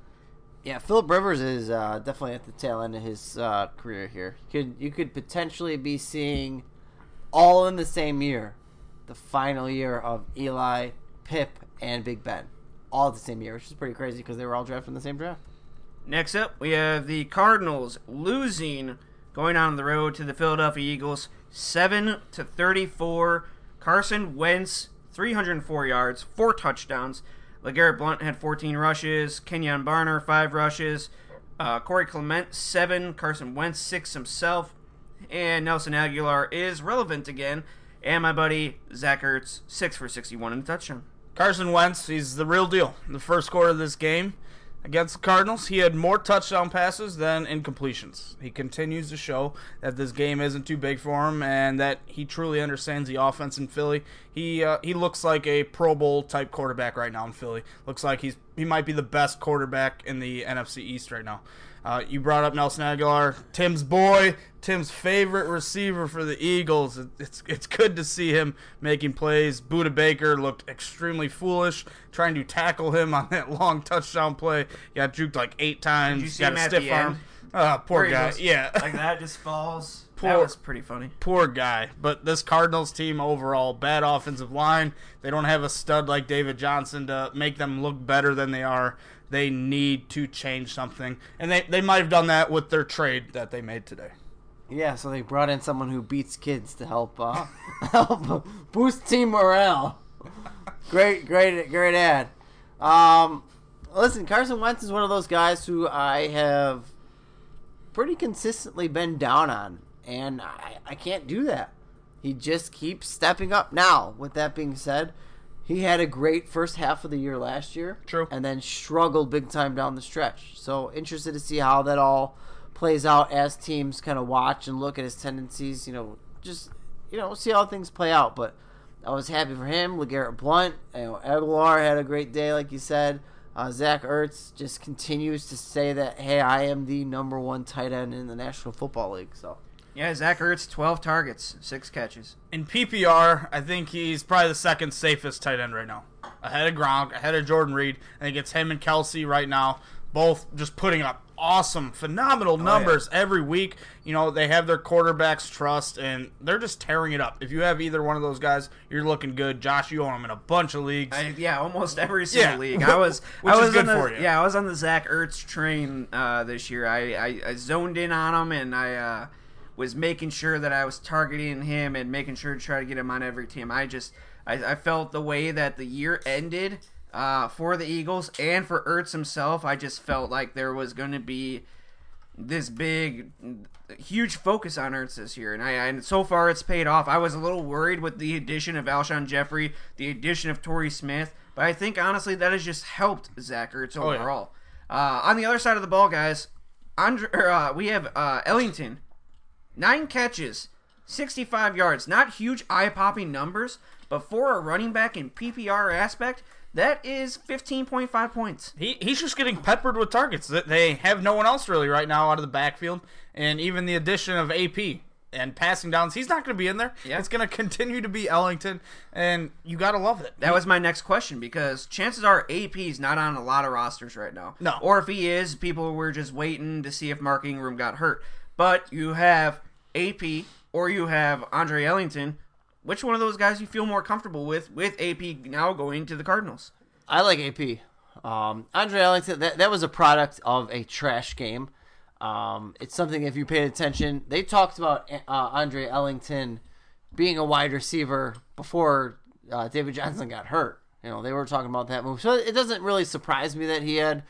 S5: Yeah, Phillip Rivers is uh, definitely at the tail end of his uh, career here. You could you could potentially be seeing all in the same year, the final year of Eli, Pip, and Big Ben, all at the same year, which is pretty crazy because they were all drafted in the same draft.
S3: Next up, we have the Cardinals losing, going on the road to the Philadelphia Eagles, seven to thirty-four. Carson Wentz, three hundred four yards, four touchdowns. LeGarrette Blount had fourteen rushes. Kenyon Barner, five rushes. Uh, Corey Clement, seven. Carson Wentz, six himself. And Nelson Aguilar is relevant again. And my buddy Zach Ertz, six for sixty-one in a touchdown.
S4: Carson Wentz, he's the real deal. In the first quarter of this game against the Cardinals, he had more touchdown passes than incompletions. He continues to show that this game isn't too big for him and that he truly understands the offense in Philly. He uh, he looks like a Pro Bowl type quarterback right now in Philly. Looks like he's he might be the best quarterback in the N F C East right now. Uh, you brought up Nelson Aguilar, Tim's boy, Tim's favorite receiver for the Eagles. It's it's good to see him making plays. Budda Baker looked extremely foolish trying to tackle him on that long touchdown play. Got juked like eight times.
S3: Did you see
S4: got
S3: him
S4: a
S3: at
S4: stiff
S3: the
S4: arm.
S3: end?
S4: Uh, poor
S3: Where he
S4: guy.
S3: goes
S4: Yeah.
S3: Like that just falls.
S4: Poor-
S3: That was pretty funny.
S4: Poor guy. But this Cardinals team overall, bad offensive line. They don't have a stud like David Johnson to make them look better than they are. They need to change something. And they, they might have done that with their trade that they made today.
S5: Yeah, so they brought in someone who beats kids to help uh, help boost team morale. Great, great, great ad. Um, listen, Carson Wentz is one of those guys who I have pretty consistently been down on, and I, I can't do that. He just keeps stepping up. Now, with that being said, he had a great first half of the year last year.
S4: True.
S5: And then struggled big time down the stretch. So interested to see how that all plays out as teams kind of watch and look at his tendencies. You know, just, you know, see how things play out. But I was happy for him. LeGarrette Blount, you know, Aguilar had a great day, like you said. Uh, Zach Ertz just continues to say that, hey, I am the number one tight end in the National Football League. So.
S3: Yeah, Zach Ertz, twelve targets, six catches.
S4: In P P R, I think he's probably the second safest tight end right now. Ahead of Gronk, ahead of Jordan Reed. I think it's him and Kelsey right now. both just putting up awesome, phenomenal numbers
S3: oh, yeah.
S4: every week. You know, they have their quarterback's trust, and they're just tearing it up. If you have either one of those guys, you're looking good. Josh, you own them in a bunch of leagues.
S3: I, yeah, almost every single
S4: Yeah.
S3: league. I was,
S4: Which
S3: I was
S4: is good
S3: on the,
S4: for you.
S3: Yeah, I was on the Zach Ertz train uh, this year. I, I, I zoned in on him, and I uh, was making sure that I was targeting him and making sure to try to get him on every team. I just, I, I felt the way that the year ended uh, for the Eagles and for Ertz himself. I just felt like there was going to be this big, huge focus on Ertz this year, and I and so far it's paid off. I was a little worried with the addition of Alshon Jeffrey, the addition of Torrey Smith, but I think honestly that has just helped Zach Ertz
S4: Oh, yeah.
S3: overall. Uh, on the other side of the ball, guys, Andre, or, uh, we have uh, Ellington, nine catches, sixty-five yards. Not huge eye-popping numbers, but for a running back in P P R aspect, that is fifteen point five points.
S4: He he's just getting peppered with targets. They have no one else really right now out of the backfield, and even the addition of A P and passing downs, he's not going to be in there.
S3: Yeah.
S4: It's going to continue to be Ellington, and you got to love it.
S3: That was my next question, because chances are A P's not on a lot of rosters right now.
S4: No.
S3: Or if he is, people were just waiting to see if Mark Ingram got hurt. But you have A P or you have Andre Ellington. Which one of those guys you feel more comfortable with, with A P now going to the Cardinals?
S5: I like A P. Um, Andre Ellington, that, that was a product of a trash game. Um, it's something, if you paid attention, they talked about uh, Andre Ellington being a wide receiver before uh, David Johnson got hurt. You know, they were talking about that move. So it doesn't really surprise me that he had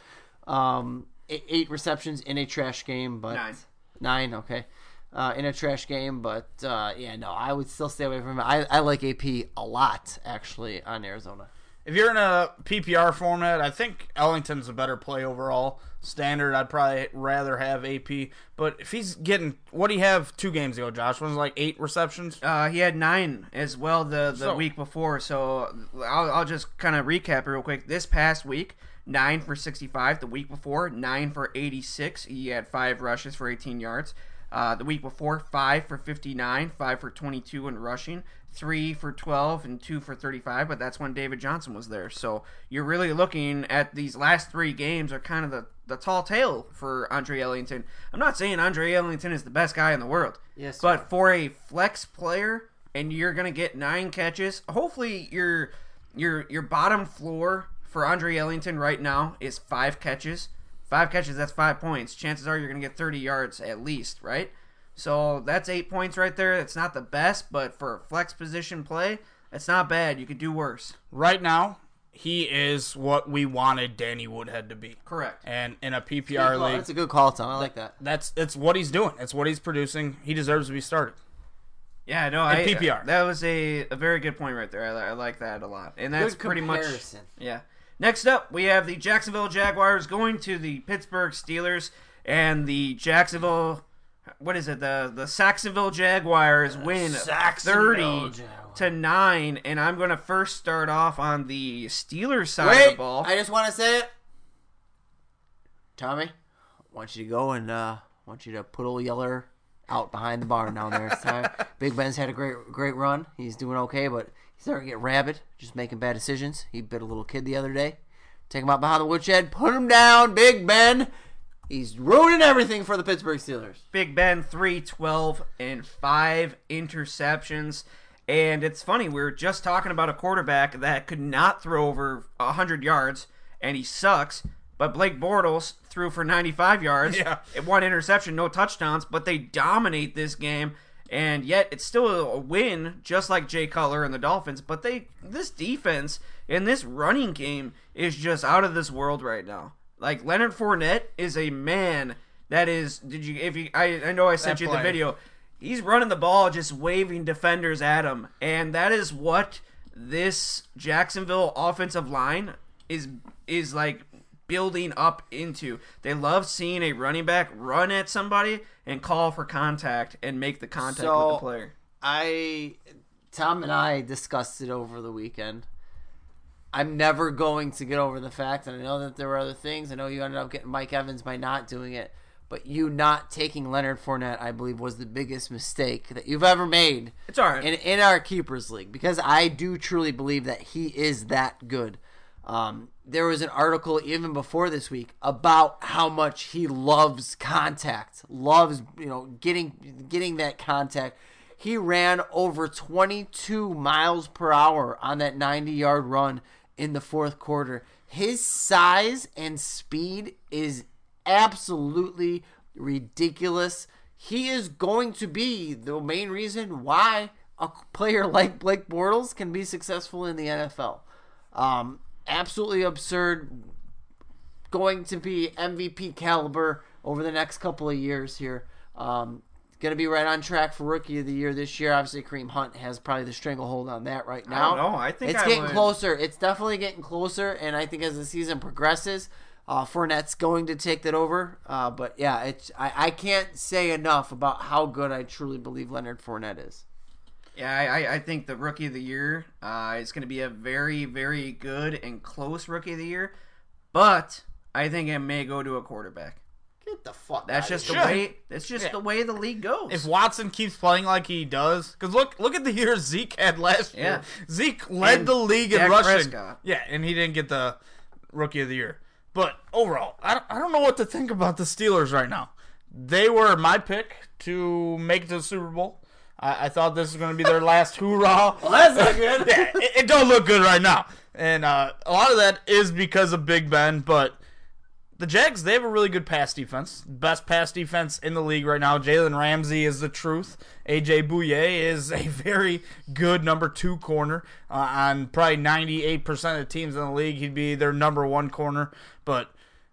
S5: um, eight, eight receptions in a trash game. But
S3: Nine.
S5: Nine, okay. Uh, in a trash game, but uh, yeah, no, I would still stay away from him. I, I like A P a lot, actually, on Arizona.
S4: If you're in a P P R format, I think Ellington's a better play overall. Standard, I'd probably rather have A P. But if he's getting, what do you have two games ago, Josh? Was it like eight receptions?
S3: Uh, he had nine as well the, the
S4: So-
S3: week before. So I'll, I'll just kind of recap real quick. This past week, nine for sixty-five. The week before, nine for eighty-six. He had five rushes for eighteen yards. Uh, the week before, five for fifty-nine, five for twenty-two in rushing, three for twelve, and two for thirty-five, but that's when David Johnson was there. So you're really looking at these last three games are kind of the, the tall tale for Andre Ellington. I'm not saying Andre Ellington is the best guy in the world,
S5: Yes,
S3: but
S5: sir.
S3: for a flex player, and you're going to get nine catches, hopefully your, your, your bottom floor for Andre Ellington right now is five catches. Five catches, that's five points. Chances are you're going to get thirty yards at least, right? So that's eight points right there. It's not the best, but for a flex position play, it's not bad. You could do worse.
S4: Right now, he is what we wanted Danny Woodhead to be.
S3: Correct.
S4: And in a P P R
S5: Good call.
S4: league,
S5: That's a good call, Tom. I like that.
S4: that's it's what he's doing. It's what he's producing. He deserves to be started.
S3: Yeah, no, I
S4: P P R.
S3: That was a, a very good point right there. I, li- I like that a lot. And that's
S5: Good
S3: pretty much
S5: comparison.
S3: yeah. Next up, we have the Jacksonville Jaguars going to the Pittsburgh Steelers, and the Jacksonville, what is it? The the Saxonville Jaguars win
S5: Saxonville
S3: thirty
S5: Jaguars.
S3: to nine. And I'm going to first start off on the Steelers side of
S5: Wait,
S3: the ball.
S5: I just want to say it. Tommy, I want you to go and uh, want you to put old Yeller out behind the barn down there. It's time. Big Ben's had a great great run. He's doing okay, but he's starting to get rabid, just making bad decisions. He bit a little kid the other day. Take him out behind the woodshed, put him down, Big Ben. He's ruining everything for the Pittsburgh Steelers.
S3: Big Ben, three, twelve, and five interceptions. And it's funny, we were just talking about a quarterback that could not throw over one hundred yards, and he sucks. But Blake Bortles threw for ninety-five yards,
S4: Yeah.
S3: one interception, no touchdowns, but they dominate this game. And yet it's still a win, just like Jay Cutler and the Dolphins. But they, this defense and this running game is just out of this world right now. Like, Leonard Fournette is a man that is. Did you? If you, I, I know I sent
S4: That
S3: you the
S4: play.
S3: video. He's running the ball, just waving defenders at him, and that is what this Jacksonville offensive line is is like building up into. They love seeing a running back run at somebody and call for contact and make the contact
S5: So-
S3: with the player.
S5: I, Tom and I discussed it over the weekend. I'm never going to get over the fact, and I know that there were other things. I know you ended up getting Mike Evans by not doing it, but you not taking Leonard Fournette, I believe, was the biggest mistake that you've ever made
S3: It's all right.
S5: in, in our Keepers League, because I do truly believe that he is that good. Um, there was an article even before this week about how much he loves contact, loves, you know, getting getting that contact. He ran over twenty-two miles per hour on that ninety-yard run in the fourth quarter. His size and speed is absolutely ridiculous. He is going to be the main reason why a player like Blake Bortles can be successful in the N F L. Um, absolutely absurd. Going to be M V P caliber over the next couple of years here. Um, going to be right on track for Rookie of the Year this year. Obviously, Kareem Hunt has probably the stranglehold on that right now.
S3: I don't know. I think
S5: it's
S3: I
S5: getting
S3: would...
S5: closer. It's definitely getting closer, and I think as the season progresses, uh, Fournette's going to take that over. Uh, but yeah, it's I, I can't say enough about how good I truly believe Leonard Fournette is.
S3: Yeah, I, I think the Rookie of the Year uh, is going to be a very, very good and close Rookie of the Year, but I think it may go to a quarterback.
S5: Get the fuck
S3: That's
S5: out
S3: just
S5: of
S3: the
S5: here.
S3: way. That's just
S4: Yeah.
S3: the way the league goes.
S4: If Watson keeps playing like he does, because look, look at the year Zeke had last
S3: Yeah.
S4: year. Zeke led
S3: And
S4: the league in
S3: Dak
S4: rushing.
S3: Prescott.
S4: Yeah, and he didn't get the Rookie of the Year. But overall, I don't, I don't know what to think about the Steelers right now. They were my pick to make it to the Super Bowl. I, I thought this was going to be their last hoorah.
S5: Well, that's not good.
S4: Yeah, it, it don't look good right now. And uh, a lot of that is because of Big Ben, but the Jags, they have a really good pass defense. Best pass defense in the league right now. Jalen Ramsey is the truth. A J Bouye is a very good number two corner. Uh, on probably ninety-eight percent of the teams in the league, he'd be their number one corner. But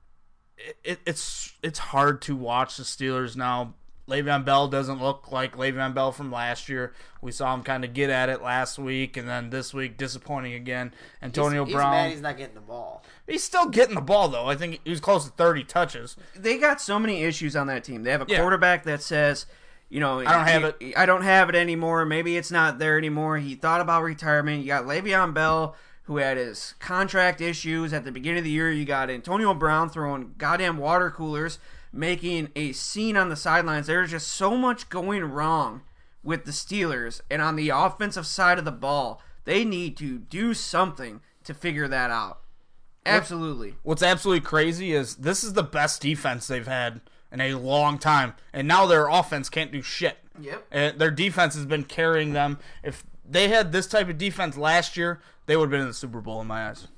S4: it, it, it's it's hard to watch the Steelers now. Le'Veon Bell doesn't look like Le'Veon Bell from last year. We saw him kind of get at it last week, and then this week disappointing again. Antonio
S5: he's,
S4: Brown.
S5: He's mad he's not getting the ball.
S4: He's still getting the ball, though. I think he was close to thirty touches.
S3: they got so many issues on that team. They have a
S4: Yeah.
S3: quarterback that says, you know,
S4: I don't have
S3: he-
S4: it.
S3: I don't have it anymore. Maybe it's not there anymore. He thought about retirement. You got Le'Veon Bell, who had his contract issues at the beginning of the year. You got Antonio Brown throwing goddamn water coolers, making a scene on the sidelines. There's just so much going wrong with the Steelers. And on the offensive side of the ball, they need to do something to figure that out. Absolutely.
S4: What's absolutely crazy is this is the best defense they've had in a long time, and now their offense can't do shit.
S3: Yep.
S4: And their defense has been carrying them. If they had this type of defense last year, they would have been in the Super Bowl in my eyes.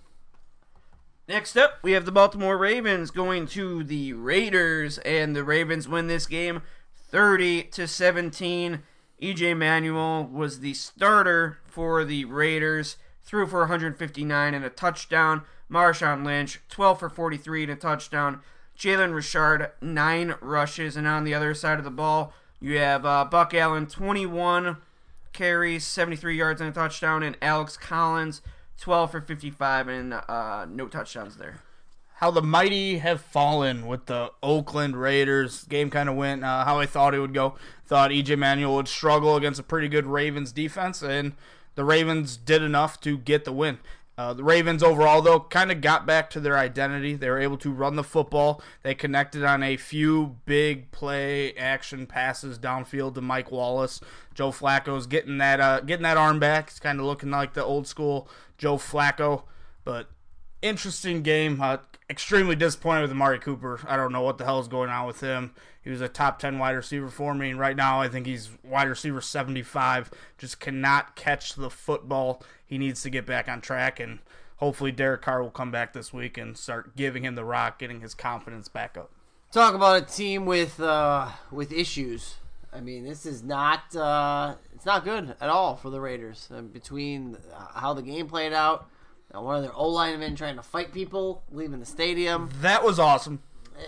S3: Next up, we have the Baltimore Ravens going to the Raiders, and the Ravens win this game thirty to seventeen. E J Manuel was the starter for the Raiders, threw for one hundred fifty-nine and a touchdown. Marshawn Lynch, twelve for forty-three and a touchdown. Jalen Richard, nine rushes, and on the other side of the ball, you have uh, Buck Allen, twenty-one carries, seventy-three yards and a touchdown, and Alex Collins, twelve for fifty-five and uh, no touchdowns there.
S4: How the mighty have fallen with the Oakland Raiders. Game kind of went uh, how I thought it would go. Thought E J Manuel would struggle against a pretty good Ravens defense, and the Ravens did enough to get the win. Uh, the Ravens overall, though, kind of got back to their identity. They were able to run the football. They connected on a few big play action passes downfield to Mike Wallace. Joe Flacco's getting that uh, getting that arm back. He's kind of looking like the old school Joe Flacco. But interesting game. Uh, extremely disappointed with Amari Cooper. I don't know what the hell is going on with him. He was a top ten wide receiver for me, and right now I think he's wide receiver seventy-five. Just cannot catch the football. He needs to get back on track, and hopefully Derek Carr will come back this week and start giving him the rock, getting his confidence back up.
S5: Talk about a team with uh, with issues. I mean, this is not uh, it's not good at all for the Raiders. Uh, between how the game played out, uh, one of their O linemen trying to fight people, leaving the stadium.
S4: That was awesome.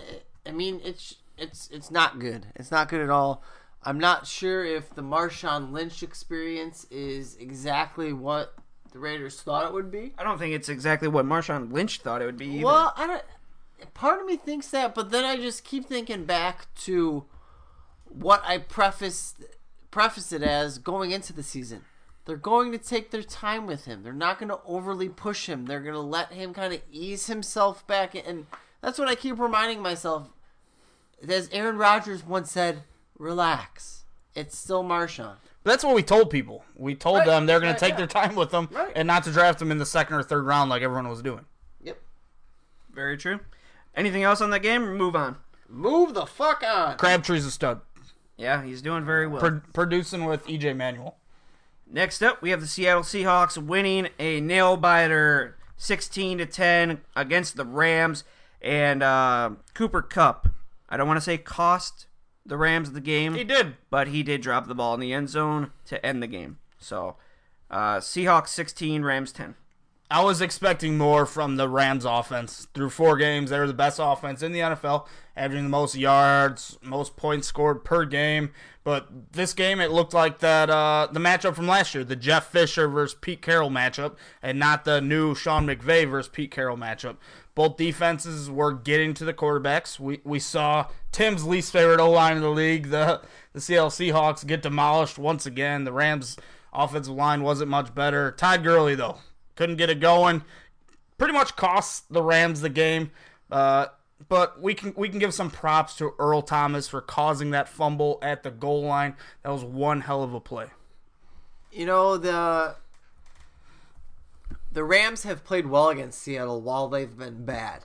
S5: I mean, it's it's it's not good. It's not good at all. I'm not sure if the Marshawn Lynch experience is exactly what the Raiders thought it would be.
S3: I don't think it's exactly what Marshawn Lynch thought it would be either.
S5: Well, I don't. Part of me thinks that, but then I just keep thinking back to what I prefaced preface it as going into the season. They're going to take their time with him. They're not going to overly push him. They're going to let him kind of ease himself back, and that's what I keep reminding myself. As Aaron Rodgers once said, "Relax. It's still Marshawn."
S4: But that's what we told people. We told
S5: Right,
S4: them they're going
S5: right,
S4: to take
S5: yeah.
S4: their time with them
S5: Right.
S4: and not to draft them in the second or third round like everyone was doing.
S5: Yep.
S3: Very true. Anything else on that game, or move on?
S5: Move the fuck on.
S4: Crabtree's a stud.
S3: Yeah, he's doing very well.
S4: Pro- producing with E J Manuel.
S3: Next up, we have the Seattle Seahawks winning a nail-biter sixteen to ten against the Rams. And uh, Cooper Kupp, I don't want to say cost the Rams the game.
S4: He did.
S3: But he did drop the ball in the end zone to end the game. So, uh, Seahawks sixteen, Rams ten.
S4: I was expecting more from the Rams offense. Through four games, they were the best offense in the N F L, averaging the most yards, most points scored per game. But this game, it looked like that uh, the matchup from last year, the Jeff Fisher versus Pete Carroll matchup, and not the new Sean McVay versus Pete Carroll matchup. Both defenses were getting to the quarterbacks. We we saw Tim's least favorite O-line in the league, the, the Seattle Seahawks, get demolished once again. The Rams' offensive line wasn't much better. Todd Gurley, though, couldn't get it going. Pretty much cost the Rams the game. Uh, but we can we can give some props to Earl Thomas for causing that fumble at the goal line. That was one hell of a play.
S5: You know, the the Rams have played well against Seattle while they've been bad.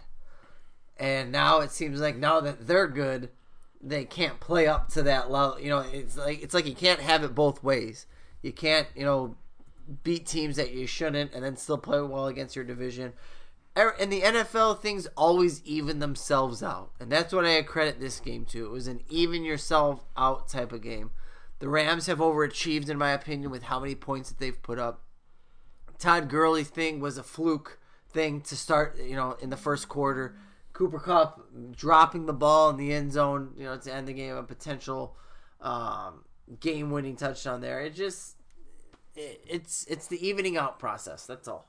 S5: And now it seems like now that they're good, they can't play up to that level. You know, it's like it's like you can't have it both ways. You can't, you know, beat teams that you shouldn't and then still play well against your division. In the N F L, things always even themselves out. And that's what I credit this game to. It was an even yourself out type of game. The Rams have overachieved, in my opinion, with how many points that they've put up. Todd Gurley's thing was a fluke thing to start, you know, in the first quarter. Cooper Kupp dropping the ball in the end zone, you know, to end the game, a potential um, game-winning touchdown there. It just, it, it's it's the evening out process. That's all.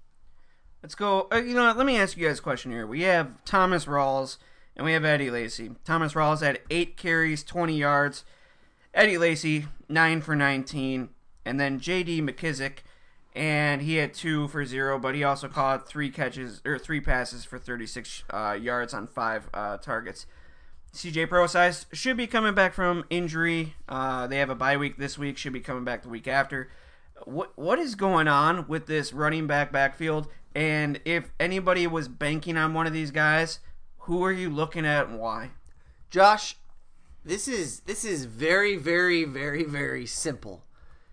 S3: Let's go. Uh, you know what? Let me ask you guys a question here. We have Thomas Rawls and we have Eddie Lacy. Thomas Rawls had eight carries, twenty yards. Eddie Lacy, nine for nineteen. And then J D McKissick, and he had two for zero, but he also caught three catches or three passes for thirty-six uh, yards on five uh, targets. C J Prosise should be coming back from injury. Uh, they have a bye week this week. Should be coming back the week after. What what is going on with this running back backfield? And if anybody was banking on one of these guys, who are you looking at and why?
S5: Josh, this is this is very, very, very, very simple.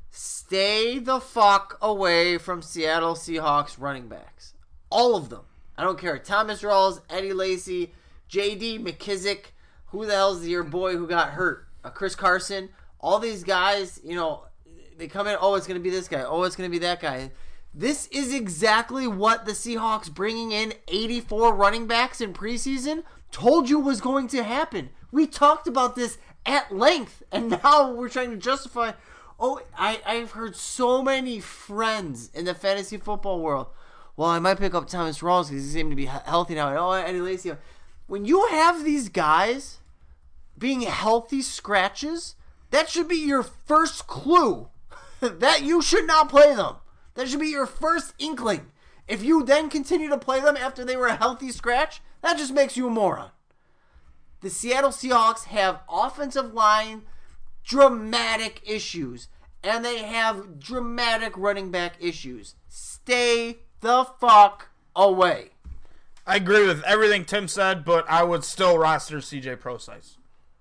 S5: Stay the fuck away from Seattle Seahawks running backs. All of them. I don't care. Thomas Rawls, Eddie Lacy, J D McKissick, who the hell's your boy who got hurt? Uh, Chris Carson. All these guys, you know, they come in, oh, it's going to be this guy. Oh, it's going to be that guy. This is exactly what the Seahawks bringing in eighty-four running backs in preseason told you was going to happen. We talked about this at length, and now we're trying to justify. Oh, I, I've heard so many friends in the fantasy football world. Well, I might pick up Thomas Rawls because he seems to be healthy now. And, oh, Eddie Lacy. When you have these guys being healthy scratches, that should be your first clue that you should not play them. That should be your first inkling. If you then continue to play them after they were a healthy scratch, that just makes you a moron. The Seattle Seahawks have offensive line dramatic issues, and they have dramatic running back issues. Stay the fuck away.
S4: I agree with everything Tim said, but I would still roster C J Prosise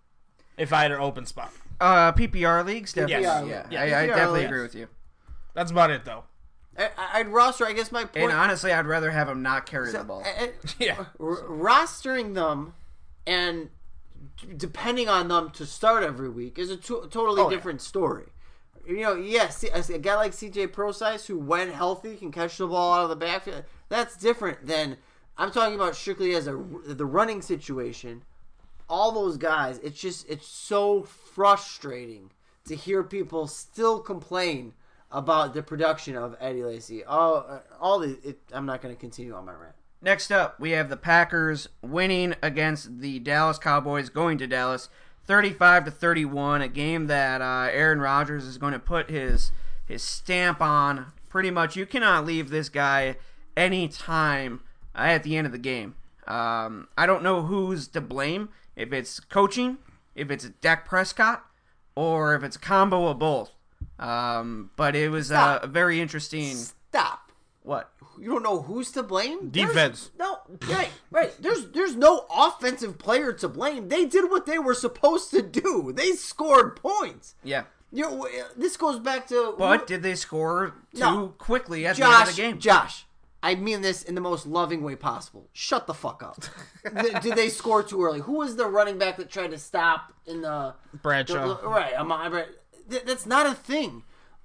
S4: if I had an open spot.
S3: Uh, P P R leagues, definitely.
S4: Yes.
S3: Yeah,
S4: Yeah.
S3: I, I
S5: P P R
S3: definitely
S5: leagues.
S3: agree with you.
S4: That's about it, though.
S5: I, I'd roster, I guess my point...
S3: And honestly, I'd rather have him not carry
S5: So,
S3: the ball.
S5: uh, uh,
S4: Yeah.
S5: r- rostering them and d- depending on them to start every week is a to- totally
S4: Oh, yeah.
S5: different story. You know, yes, a, a guy like C J Prosise who, when healthy, can catch the ball out of the backfield. That's different than I'm talking about strictly as a the running situation. All those guys, it's just it's so frustrating to hear people still complain about the production of Eddie Lacy. Oh, uh, all the it, I'm not going to continue on my rant.
S3: Next up, we have the Packers winning against the Dallas Cowboys, going to Dallas, thirty-five to thirty-one, a game that uh, Aaron Rodgers is going to put his his stamp on. Pretty much, you cannot leave this guy any time uh, at the end of the game. Um, I don't know who's to blame, if it's coaching, if it's Dak Prescott, or if it's a combo of both. Um, but it was uh, very interesting.
S5: Stop.
S3: What?
S5: You don't know who's to blame?
S4: Defense.
S5: There's, no, right, right. There's there's no offensive player to blame. They did what they were supposed to do. They scored points.
S3: Yeah.
S5: You know, this goes back to.
S3: But
S5: who,
S3: did they score too
S5: No.
S3: quickly at
S5: Josh,
S3: the end of the game?
S5: Josh, I mean this in the most loving way possible. Shut the fuck up. Th- did they score too early? Who was the running back that tried to stop in the
S4: Bradshaw.
S5: the- right, I'm, I'm, th- that's not a thing.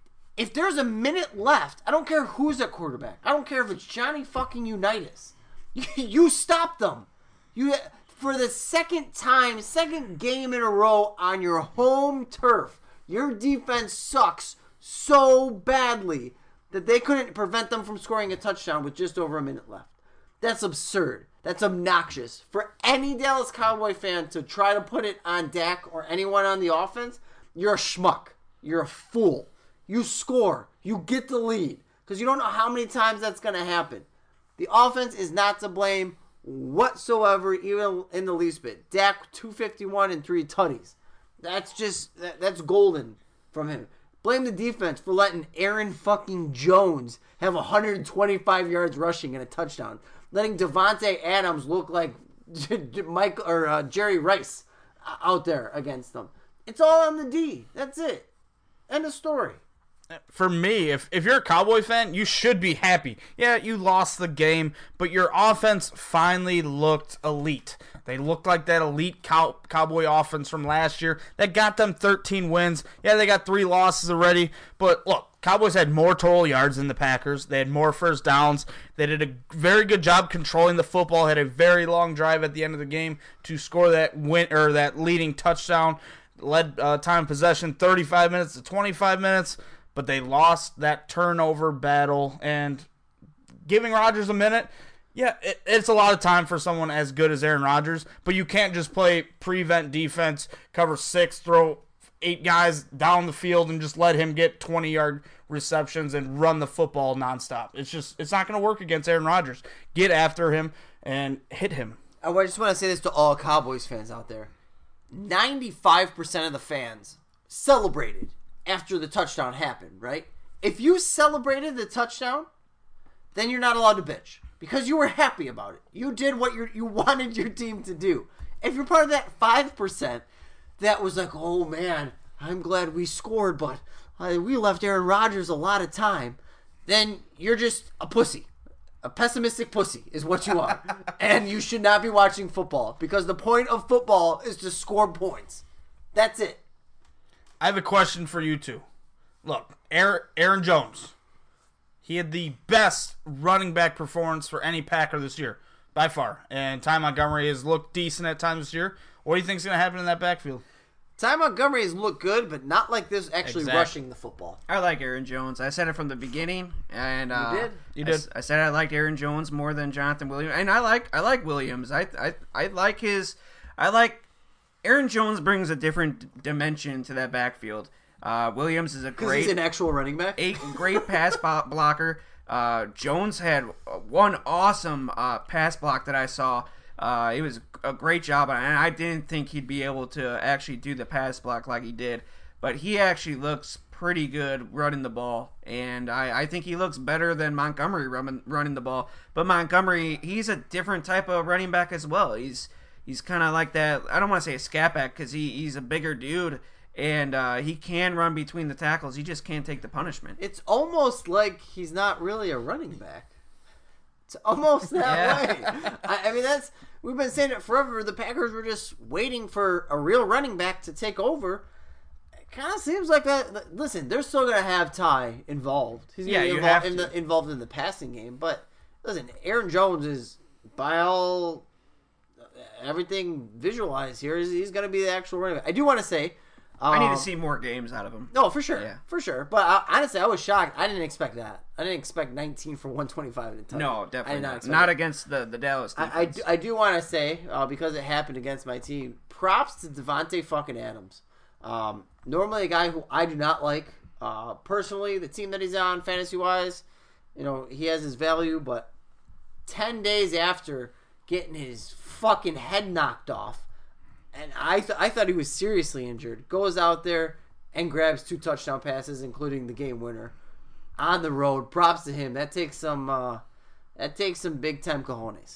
S5: If there's a minute left, I don't care who's at quarterback. I don't care if it's Johnny fucking Unitas. You stop them. You for the second time, second game in a row on your home turf. Your defense sucks so badly that they couldn't prevent them from scoring a touchdown with just over a minute left. That's absurd. That's obnoxious. For any Dallas Cowboy fan to try to put it on Dak or anyone on the offense, you're a schmuck. You're a fool. You score. You get the lead. Because you don't know how many times that's going to happen. The offense is not to blame whatsoever, even in the least bit. Dak, two fifty-one and three tutties. That's just, that, that's golden from him. Blame the defense for letting Aaron fucking Jones have one hundred twenty-five yards rushing and a touchdown. Letting Devontae Adams look like Mike or uh, Jerry Rice out there against them. It's all on the D. That's it. End of story.
S4: For me, if, if you're a Cowboy fan, you should be happy. Yeah, you lost the game, but your offense finally looked elite. They looked like that elite cow, Cowboy offense from last year that got them thirteen wins. Yeah, they got three losses already, but look, Cowboys had more total yards than the Packers. They had more first downs. They did a very good job controlling the football, had a very long drive at the end of the game to score that win or that leading touchdown. Led uh, time of possession thirty-five minutes to twenty-five minutes. But they lost that turnover battle, and giving Rodgers a minute, yeah, it, it's a lot of time for someone as good as Aaron Rodgers, but you can't just play prevent defense, cover six, throw eight guys down the field, and just let him get twenty-yard receptions and run the football nonstop. It's just, it's not going to work against Aaron Rodgers. Get after him and hit him.
S5: I just want to say this to all Cowboys fans out there. ninety-five percent of the fans celebrated after the touchdown happened, right? If you celebrated the touchdown, then you're not allowed to bitch because you were happy about it. You did what you you wanted your team to do. If you're part of that five percent that was like, oh man, I'm glad we scored, but uh, we left Aaron Rodgers a lot of time, then you're just a pussy. A pessimistic pussy is what you are. And you should not be watching football because the point of football is to score points. That's it.
S4: I have a question for you two. Look, Aaron, Aaron Jones, he had the best running back performance for any Packer this year, by far. And Ty Montgomery has looked decent at times this year. What do you think is going to happen in that backfield?
S5: Ty Montgomery has looked good, but not like this actually
S4: Exactly.
S5: rushing the football.
S3: I like Aaron Jones. I said it from the beginning, and uh,
S5: did?
S4: You
S3: I
S4: did.
S3: s- I, said I liked Aaron Jones more than Jonathan Williams, and I like I like Williams. I I I like his. I like Aaron Jones brings a different dimension to that backfield. Uh, Williams is a
S5: Because
S3: great
S5: he's an actual running back.
S3: a great pass bo- blocker. Uh, Jones had one awesome uh, pass block that I saw. Uh, it was a great job, and I didn't think he'd be able to actually do the pass block like he did. But he actually looks pretty good running the ball, and I, I think he looks better than Montgomery running, running the ball. But Montgomery, he's a different type of running back as well. He's he's kind of like that. I don't want to say a scat back because he, he's a bigger dude, and uh, he can run between the tackles. He just can't take the punishment.
S5: It's almost like he's not really a running back. It's almost that
S3: Yeah.
S5: way. I, I mean, that's we've been saying it forever. The Packers were just waiting for a real running back to take over. It kind of seems like that. Listen, they're still going to have Ty involved. He's
S3: Yeah,
S5: gonna be
S3: you
S5: involved
S3: have
S5: in
S3: to.
S5: the involved in the passing game. But listen, Aaron Jones is by all everything visualized here. Is he's going to be the actual running back. I do want to say.
S3: I need
S5: um,
S3: to see more games out of him.
S5: No, for sure,
S3: Yeah.
S5: for sure. But uh, honestly, I was shocked. I didn't expect that. I didn't expect nineteen for one twenty-five in a touchdown.
S3: No,
S5: I
S3: definitely
S5: did
S3: not.
S5: expect
S3: Not
S5: that.
S3: against the, the Dallas defense.
S5: I, I do, I do want to say uh, because it happened against my team. Props to Devontae fucking Adams. Um, normally a guy who I do not like uh, personally. The team that he's on, fantasy wise, you know, he has his value. But ten days after getting his fucking head knocked off, and I th- I thought he was seriously injured, goes out there and grabs two touchdown passes, including the game winner. on the road. Props to him. That takes some. Uh, that takes some big time cojones.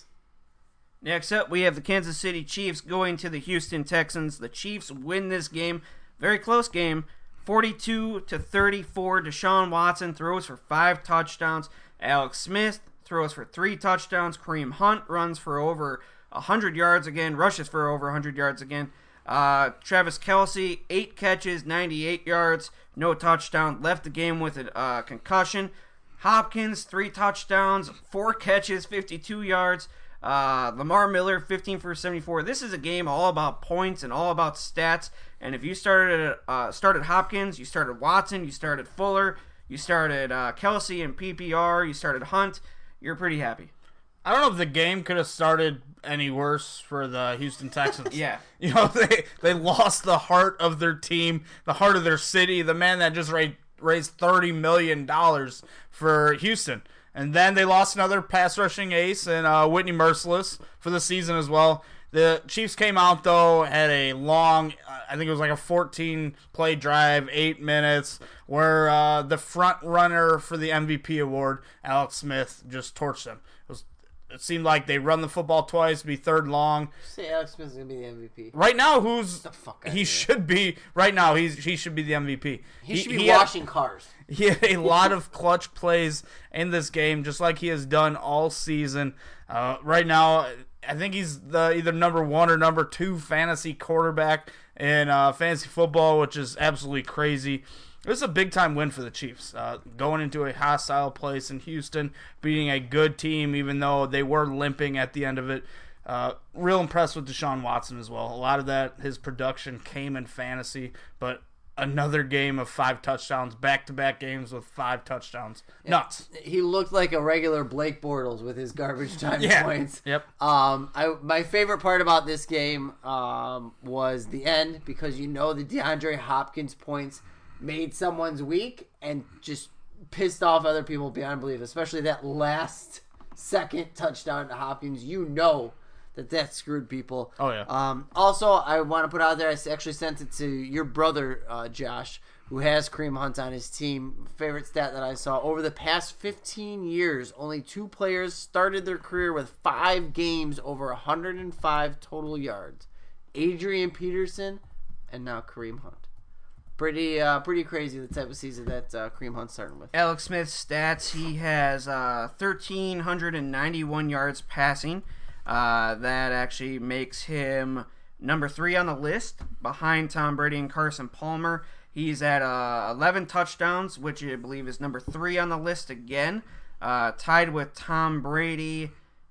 S3: Next up, we have the Kansas City Chiefs going to the Houston Texans. The Chiefs win this game. Very close game. forty-two to thirty-four. Deshaun Watson throws for five touchdowns. Alex Smith throws for three touchdowns. Kareem Hunt runs for over one hundred yards again. Rushes for over one hundred yards again. Uh, Travis Kelce, eight catches, ninety-eight yards. No touchdown. Left the game with a uh, concussion. Hopkins, three touchdowns, four catches, fifty-two yards. Uh, Lamar Miller, fifteen for seventy-four. This is a game all about points and all about stats. And if you started uh, started Hopkins, you started Watson, you started Fuller, you started uh, Kelce in P P R, you started Hunt, you're pretty happy.
S4: I don't know if the game could have started any worse for the Houston Texans.
S3: Yeah.
S4: You know, they, they lost the heart of their team, the heart of their city, the man that just raised, raised thirty million dollars for Houston. And then they lost another pass rushing ace in uh, Whitney Merciless for the season as well. The Chiefs came out, though, had a long, uh, I think it was like a fourteen-play drive, eight minutes, where uh, the front runner for the M V P award, Alex Smith, just torched them. It, was, it seemed like they run the football twice, be third long.
S5: Say Alex Smith is going to be the M V P.
S4: Right now, who's
S5: the fuck
S4: he should be, right now, he's he should be the M V P.
S5: He, he should be
S4: he
S5: washing
S4: had,
S5: cars.
S4: He had a lot of clutch plays in this game, just like he has done all season. Uh, right now, I think he's the either number one or number two fantasy quarterback in uh, fantasy football, which is absolutely crazy. This is a big-time win for the Chiefs, uh, going into a hostile place in Houston, beating a good team, even though they were limping at the end of it. Uh, real impressed with Deshaun Watson as well. A lot of that, his production came in fantasy, but another game of five touchdowns, back-to-back games with five touchdowns. Nuts.
S5: He looked like a regular Blake Bortles with his garbage time
S4: Yeah.
S5: points.
S4: Yep.
S5: Um, I my favorite part about this game um, was the end, because you know the DeAndre Hopkins points made someone's week and just pissed off other people beyond belief, especially that last second touchdown to Hopkins. You know that that screwed people.
S4: Oh, yeah.
S5: Um, also, I want to put out there, I actually sent it to your brother, uh, Josh, who has Kareem Hunt on his team. Favorite stat that I saw, over the past fifteen years, only two players started their career with five games over one hundred five total yards. Adrian Peterson and now Kareem Hunt. Pretty uh, pretty crazy the type of season that uh, Kareem Hunt's starting with.
S3: Alex Smith's stats, he has uh, one thousand three hundred ninety-one yards passing. Uh, that actually makes him number three on the list, behind Tom Brady and Carson Palmer. He's at uh, eleven touchdowns, which I believe is number three on the list again, uh, tied with Tom Brady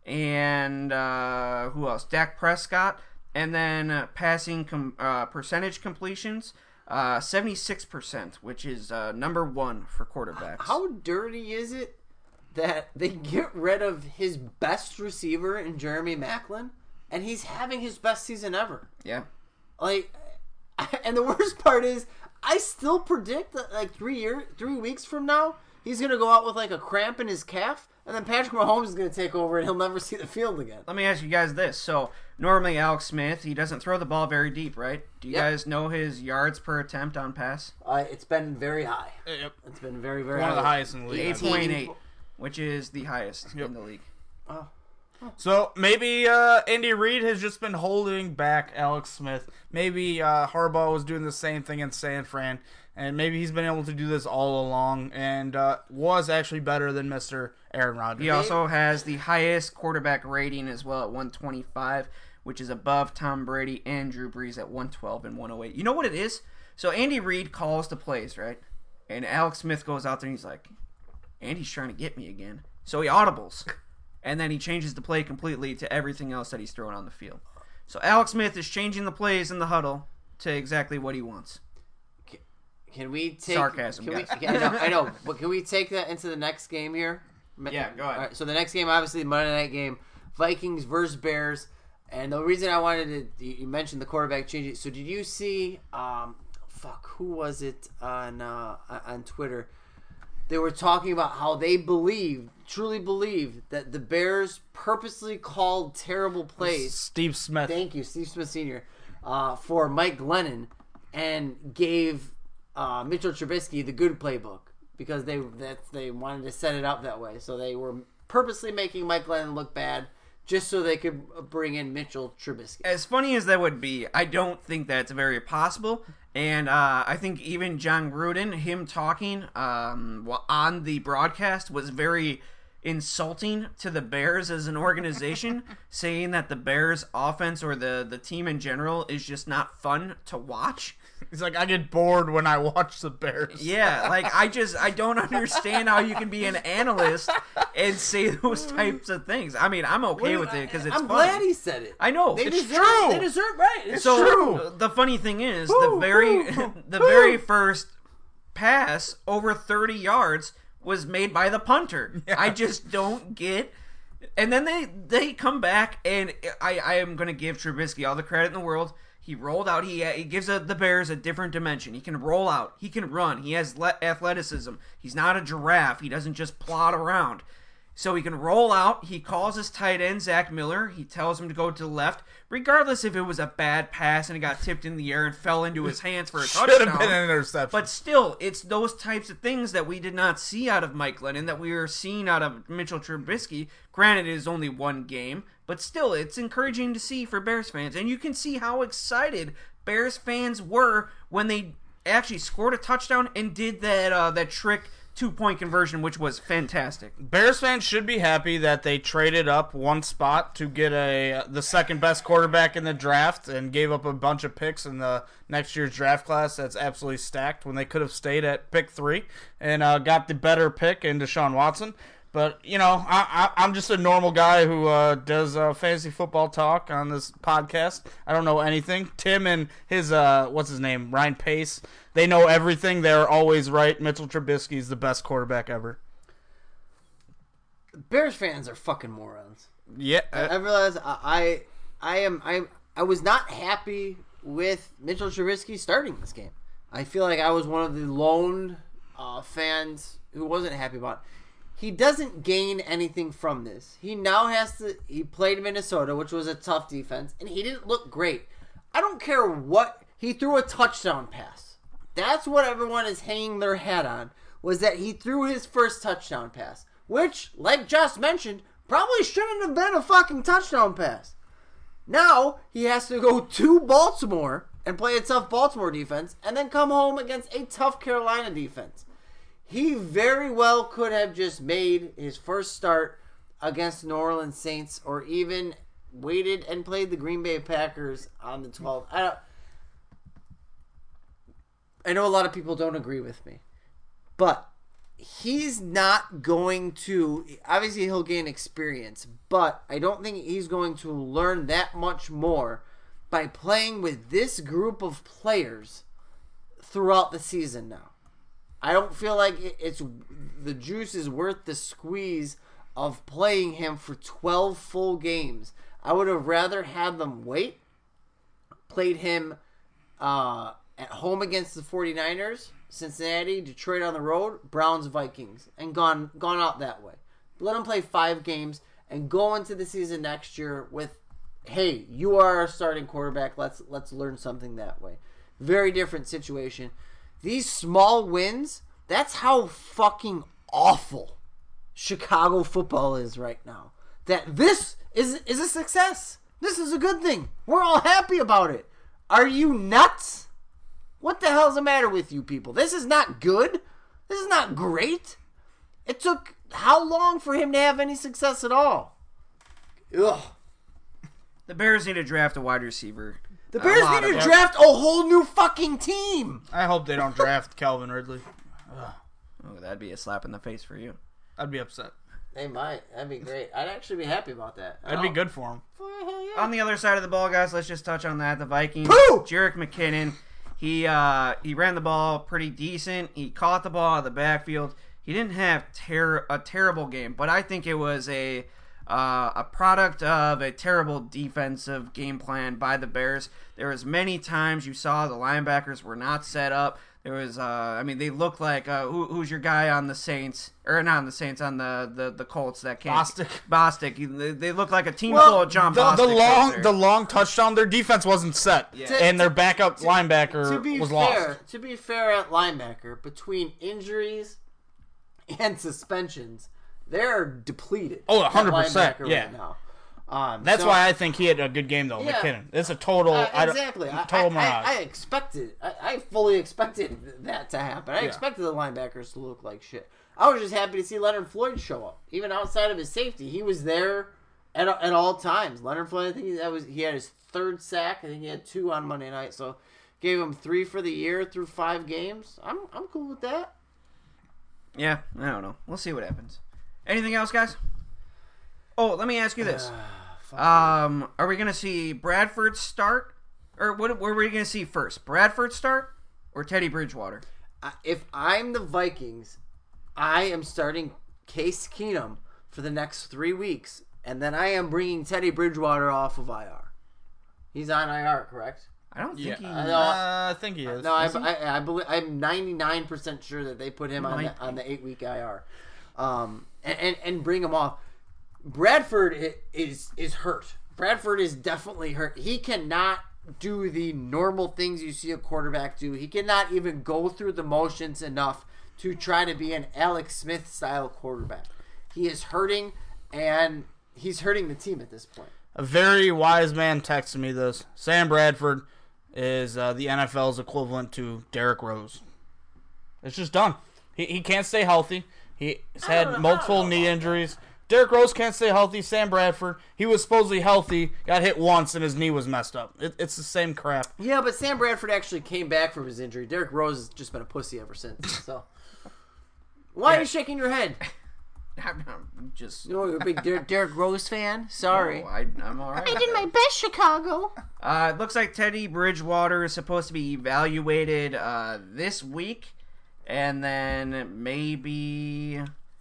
S3: and uh, who else? Dak Prescott. And then uh, passing com- uh, percentage completions, uh, seventy-six percent, which is uh, number one for quarterbacks.
S5: How dirty is it that they get rid of his best receiver in Jeremy Maclin, and he's having his best season ever?
S3: Yeah.
S5: Like, and the worst part is, I still predict that like three year, three weeks from now, he's gonna go out with like a cramp in his calf, and then Patrick Mahomes is gonna take over, and he'll never see the field again.
S3: Let me ask you guys this. So, normally Alex Smith, he doesn't throw the ball very deep, right? Do you
S5: Yep.
S3: guys know his yards per attempt on pass?
S5: Uh, it's been very high.
S4: Yep.
S5: It's been very, very
S4: One
S5: high.
S4: of the highest in the league.
S3: eight point eight, which is the highest
S4: Yep.
S3: in the league.
S5: Oh.
S4: So maybe uh, Andy Reid has just been holding back Alex Smith. Maybe uh, Harbaugh was doing the same thing in San Fran, and maybe he's been able to do this all along, and uh, was actually better than Mister Aaron Rodgers.
S3: He also has the highest quarterback rating as well at one twenty-five, which is above Tom Brady and Drew Brees at one twelve and one oh eight. You know what it is? So Andy Reid calls the plays, right? And Alex Smith goes out there and he's like, Andy's trying to get me again. So he audibles. And then he changes the play completely to everything else that he's throwing on the field. So Alex Smith is changing the plays in the huddle to exactly what he wants.
S5: Can, can we take
S3: Sarcasm,
S5: Can we,
S3: guys.
S5: can, I, know, I know, but can we take that into the next game here?
S3: Yeah, go ahead.
S5: All right, so the next game, obviously, the Monday night game, Vikings versus Bears. And the reason I wanted to, you mentioned the quarterback change. So did you see? Um, fuck, who was it on uh, on Twitter? They were talking about how they believe, truly believe, that the Bears purposely called terrible plays.
S4: Steve Smith.
S5: Thank you, Steve Smith Senior, uh, for Mike Glennon, and gave uh, Mitchell Trubisky the good playbook. because they that they wanted to set it up that way. So they were purposely making Mike Glennon look bad just so they could bring in Mitchell Trubisky.
S3: As funny as that would be, I don't think that's very possible. And uh, I think even John Gruden, him talking um, on the broadcast was very insulting to the Bears as an organization, saying that the Bears offense or the, the team in general is just not fun to watch.
S4: He's like, I get bored when I watch the Bears.
S3: Yeah, like, I just, I don't understand how you can be an analyst and say those types of things. I mean, I'm okay with it because it's
S5: I'm
S3: funny.
S5: glad he said it.
S3: I know.
S5: They
S3: It's
S5: deserve,
S4: true.
S5: They deserve, right. It's
S3: so
S5: true.
S3: the funny thing is, the very the very first pass over thirty yards was made by the punter.
S4: Yeah.
S3: I just don't get. And then they they come back, and I, I am going to give Trubisky all the credit in the world. He rolled out. He he gives a, the Bears a different dimension. He can roll out. He can run. He has le- athleticism. He's not a giraffe. He doesn't just plod around. So he can roll out. He calls his tight end, Zach Miller. He tells him to go to the left, regardless if it was a bad pass and it got tipped in the air and fell into his hands for a
S4: Should
S3: touchdown.
S4: have been an interception.
S3: But still, it's those types of things that we did not see out of Mike Glennon that we were seeing out of Mitchell Trubisky. Granted, it is only one game, but still, it's encouraging to see for Bears fans. And you can see how excited Bears fans were when they actually scored a touchdown and did that uh, that trick two-point conversion, which was fantastic.
S4: Bears fans should be happy that they traded up one spot to get a the second best quarterback in the draft and gave up a bunch of picks in the next year's draft class that's absolutely stacked when they could have stayed at pick three and uh, got the better pick in Deshaun Watson. But, you know, I, I, I'm just a normal guy who uh, does uh, fantasy football talk on this podcast. I don't know anything. Tim and his, uh, what's his name, Ryan Pace, they know everything. They're always right. Mitchell Trubisky is the best quarterback ever.
S5: Bears fans are fucking morons.
S4: Yeah.
S5: I, I realize I, I I am I I was not happy with Mitchell Trubisky starting this game. I feel like I was one of the lone uh, fans who wasn't happy about it. He doesn't gain anything from this. He now has to. He played Minnesota, which was a tough defense, and he didn't look great. I don't care what he threw a touchdown pass. That's what everyone is hanging their hat on. Was that he threw his first touchdown pass, which, like Josh mentioned, probably shouldn't have been a fucking touchdown pass. Now he has to go to Baltimore and play a tough Baltimore defense, and then come home against a tough Carolina defense. He very well could have just made his first start against the New Orleans Saints, or even waited and played the Green Bay Packers on the twelfth. I don't, I know a lot of people don't agree with me, but he's not going to, obviously he'll gain experience, but I don't think he's going to learn that much more by playing with this group of players throughout the season now. I don't feel like it's the juice is worth the squeeze of playing him for twelve full games. I would have rather had them wait, played him uh, at home against the 49ers, Cincinnati, Detroit on the road, Browns, Vikings, and gone gone out that way. Let him play five games and go into the season next year with, hey, you are our starting quarterback. Let's let's learn something that way. Very different situation. These small wins, that's how fucking awful Chicago football is right now. That this is is a success. This is a good thing. We're all happy about it. Are you nuts? What the hell's the matter with you people? This is not good. This is not great. It took how long for him to have any success at all? Ugh.
S3: The Bears need to draft a wide receiver.
S5: The Bears
S3: lot
S5: need to
S3: of-
S5: draft a whole new fucking team.
S4: I hope they don't draft Calvin Ridley.
S3: Oh, that'd be a slap in the face for you.
S4: I'd be upset.
S5: They might. That'd be great. I'd actually be happy about that.
S4: That'd be good for him.
S5: Hell yeah.
S3: On the other side of the ball, guys, let's just touch on that. The Vikings,
S5: Pooh!
S3: Jerick McKinnon, he uh, he ran the ball pretty decent. He caught the ball out of the backfield. He didn't have ter- a terrible game, but I think it was a uh, a product of a terrible defensive game plan by the Bears. There was many times you saw the linebackers were not set up. There was, uh, I mean, they look like, uh, who, who's your guy on the Saints? Or not on the Saints, on the, the, the Colts that can't.
S4: Bostic.
S3: Bostic. They, they look like a team
S4: Well,
S3: full of John
S4: the,
S3: Bostic.
S4: the long
S3: right
S4: the
S3: there.
S4: long touchdown, their defense wasn't set,
S3: Yeah.
S4: and their backup linebacker
S5: To be
S4: was
S5: fair,
S4: lost.
S5: to be fair at linebacker, between injuries and suspensions, they're depleted.
S4: Oh, one
S5: at
S4: hundred percent,
S5: linebacker
S4: yeah.
S5: Right now. Um,
S4: That's
S5: so-
S4: why I think he had a good game, though.
S5: Yeah.
S4: McKinnon. It's a total.
S5: Uh,
S4: I don't-
S5: exactly. I,
S4: total
S5: I,
S4: mirage.
S5: I, I expected. I, I fully expected that to happen. I
S4: Yeah.
S5: expected the linebackers to look like shit. I was just happy to see Leonard Floyd show up, even outside of his safety. He was there at, at all times. Leonard Floyd, I think that was he had his third sack. I think he had two on Monday night. So gave him three for the year through five games. I'm I'm cool with that.
S3: Yeah, I don't know. We'll see what happens. Anything else, guys? Oh, let me ask you this. Um, are we going to see Bradford start? Or what, what are we going to see first? Bradford start or Teddy Bridgewater?
S5: I- If I'm the Vikings, I am starting Case Keenum for the next three weeks, and then I am bringing Teddy Bridgewater off of I R. He's on I R, correct?
S3: I don't think
S4: yeah,
S3: he...
S5: I know.
S4: uh, I think he is.
S5: No, I,
S4: Is he?
S5: I, I believe I'm ninety-nine percent sure that they put him on
S3: Might
S5: the, on the eight week I R, um, and, and and bring him off. Bradford i- is is hurt. Bradford is definitely hurt. He cannot do the normal things you see a quarterback do. He cannot even go through the motions enough to try to be an Alex Smith style quarterback. He is hurting, and he's hurting the team at this point.
S4: A very wise man texted me this. Sam Bradford is uh, the N F L's equivalent to Derrick Rose. It's just done. He he can't stay healthy. He's had
S5: know- I
S4: multiple
S5: don't know
S4: knee
S5: about
S4: injuries. Derrick Rose can't stay healthy. Sam Bradford, he was supposedly healthy, got hit once, and his knee was messed up. It, it's the same crap.
S5: Yeah, but Sam Bradford actually came back from his injury. Derrick Rose has just been a pussy ever since. So, why are you shaking your head?
S3: I'm, I'm just...
S5: You know, you're a big Der- Derrick Rose fan. Sorry.
S3: Oh, I, I'm all right.
S5: I did my best, Chicago.
S3: Uh, it looks like Teddy Bridgewater is supposed to be evaluated uh, this week, and then maybe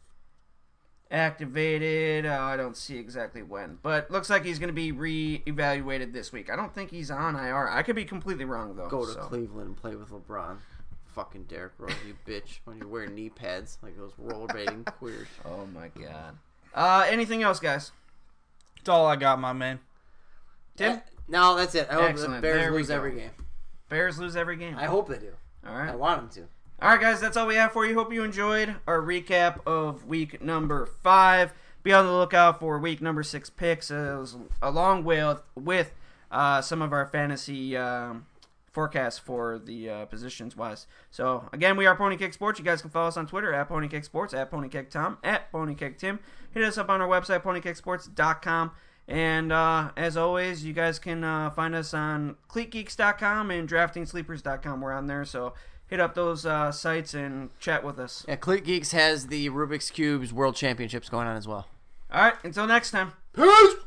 S3: activated. Uh, I don't see exactly when, but looks like he's going to be re-evaluated this week. I don't think he's on I R. I could be completely wrong though.
S5: Go to
S3: so.
S5: Cleveland and play with LeBron. Fucking Derrick Rose, you bitch. When you're wearing knee pads like those rollerblading queers.
S3: Oh my god. Uh, anything else, guys?
S4: That's all I got, my man.
S3: Tim?
S5: Eh, No, that's it. I hope
S3: Excellent.
S5: the Bears
S3: There we
S5: lose
S3: go.
S5: every game.
S3: Bears lose every game.
S5: I hope they do.
S3: All right.
S5: I want them to.
S3: All right, guys, that's all we have for you. Hope you enjoyed our recap of week number five. Be on the lookout for week number six picks, uh, along with with uh, some of our fantasy um, forecasts for the uh, positions wise. So again, we are Pony Kick Sports. You guys can follow us on Twitter at Pony Kick Sports, at Pony Kick Tom, at Pony Kick Tim. Hit us up on our website, pony kick sports dot com. And uh, as always, you guys can uh, find us on cleat geeks dot com and drafting sleepers dot com. We're on there, so hit up those uh, sites and chat with us.
S5: Yeah, Cleat Geeks has the Rubik's Cubes World Championships going on as well.
S3: All right, until next time.
S5: Peace!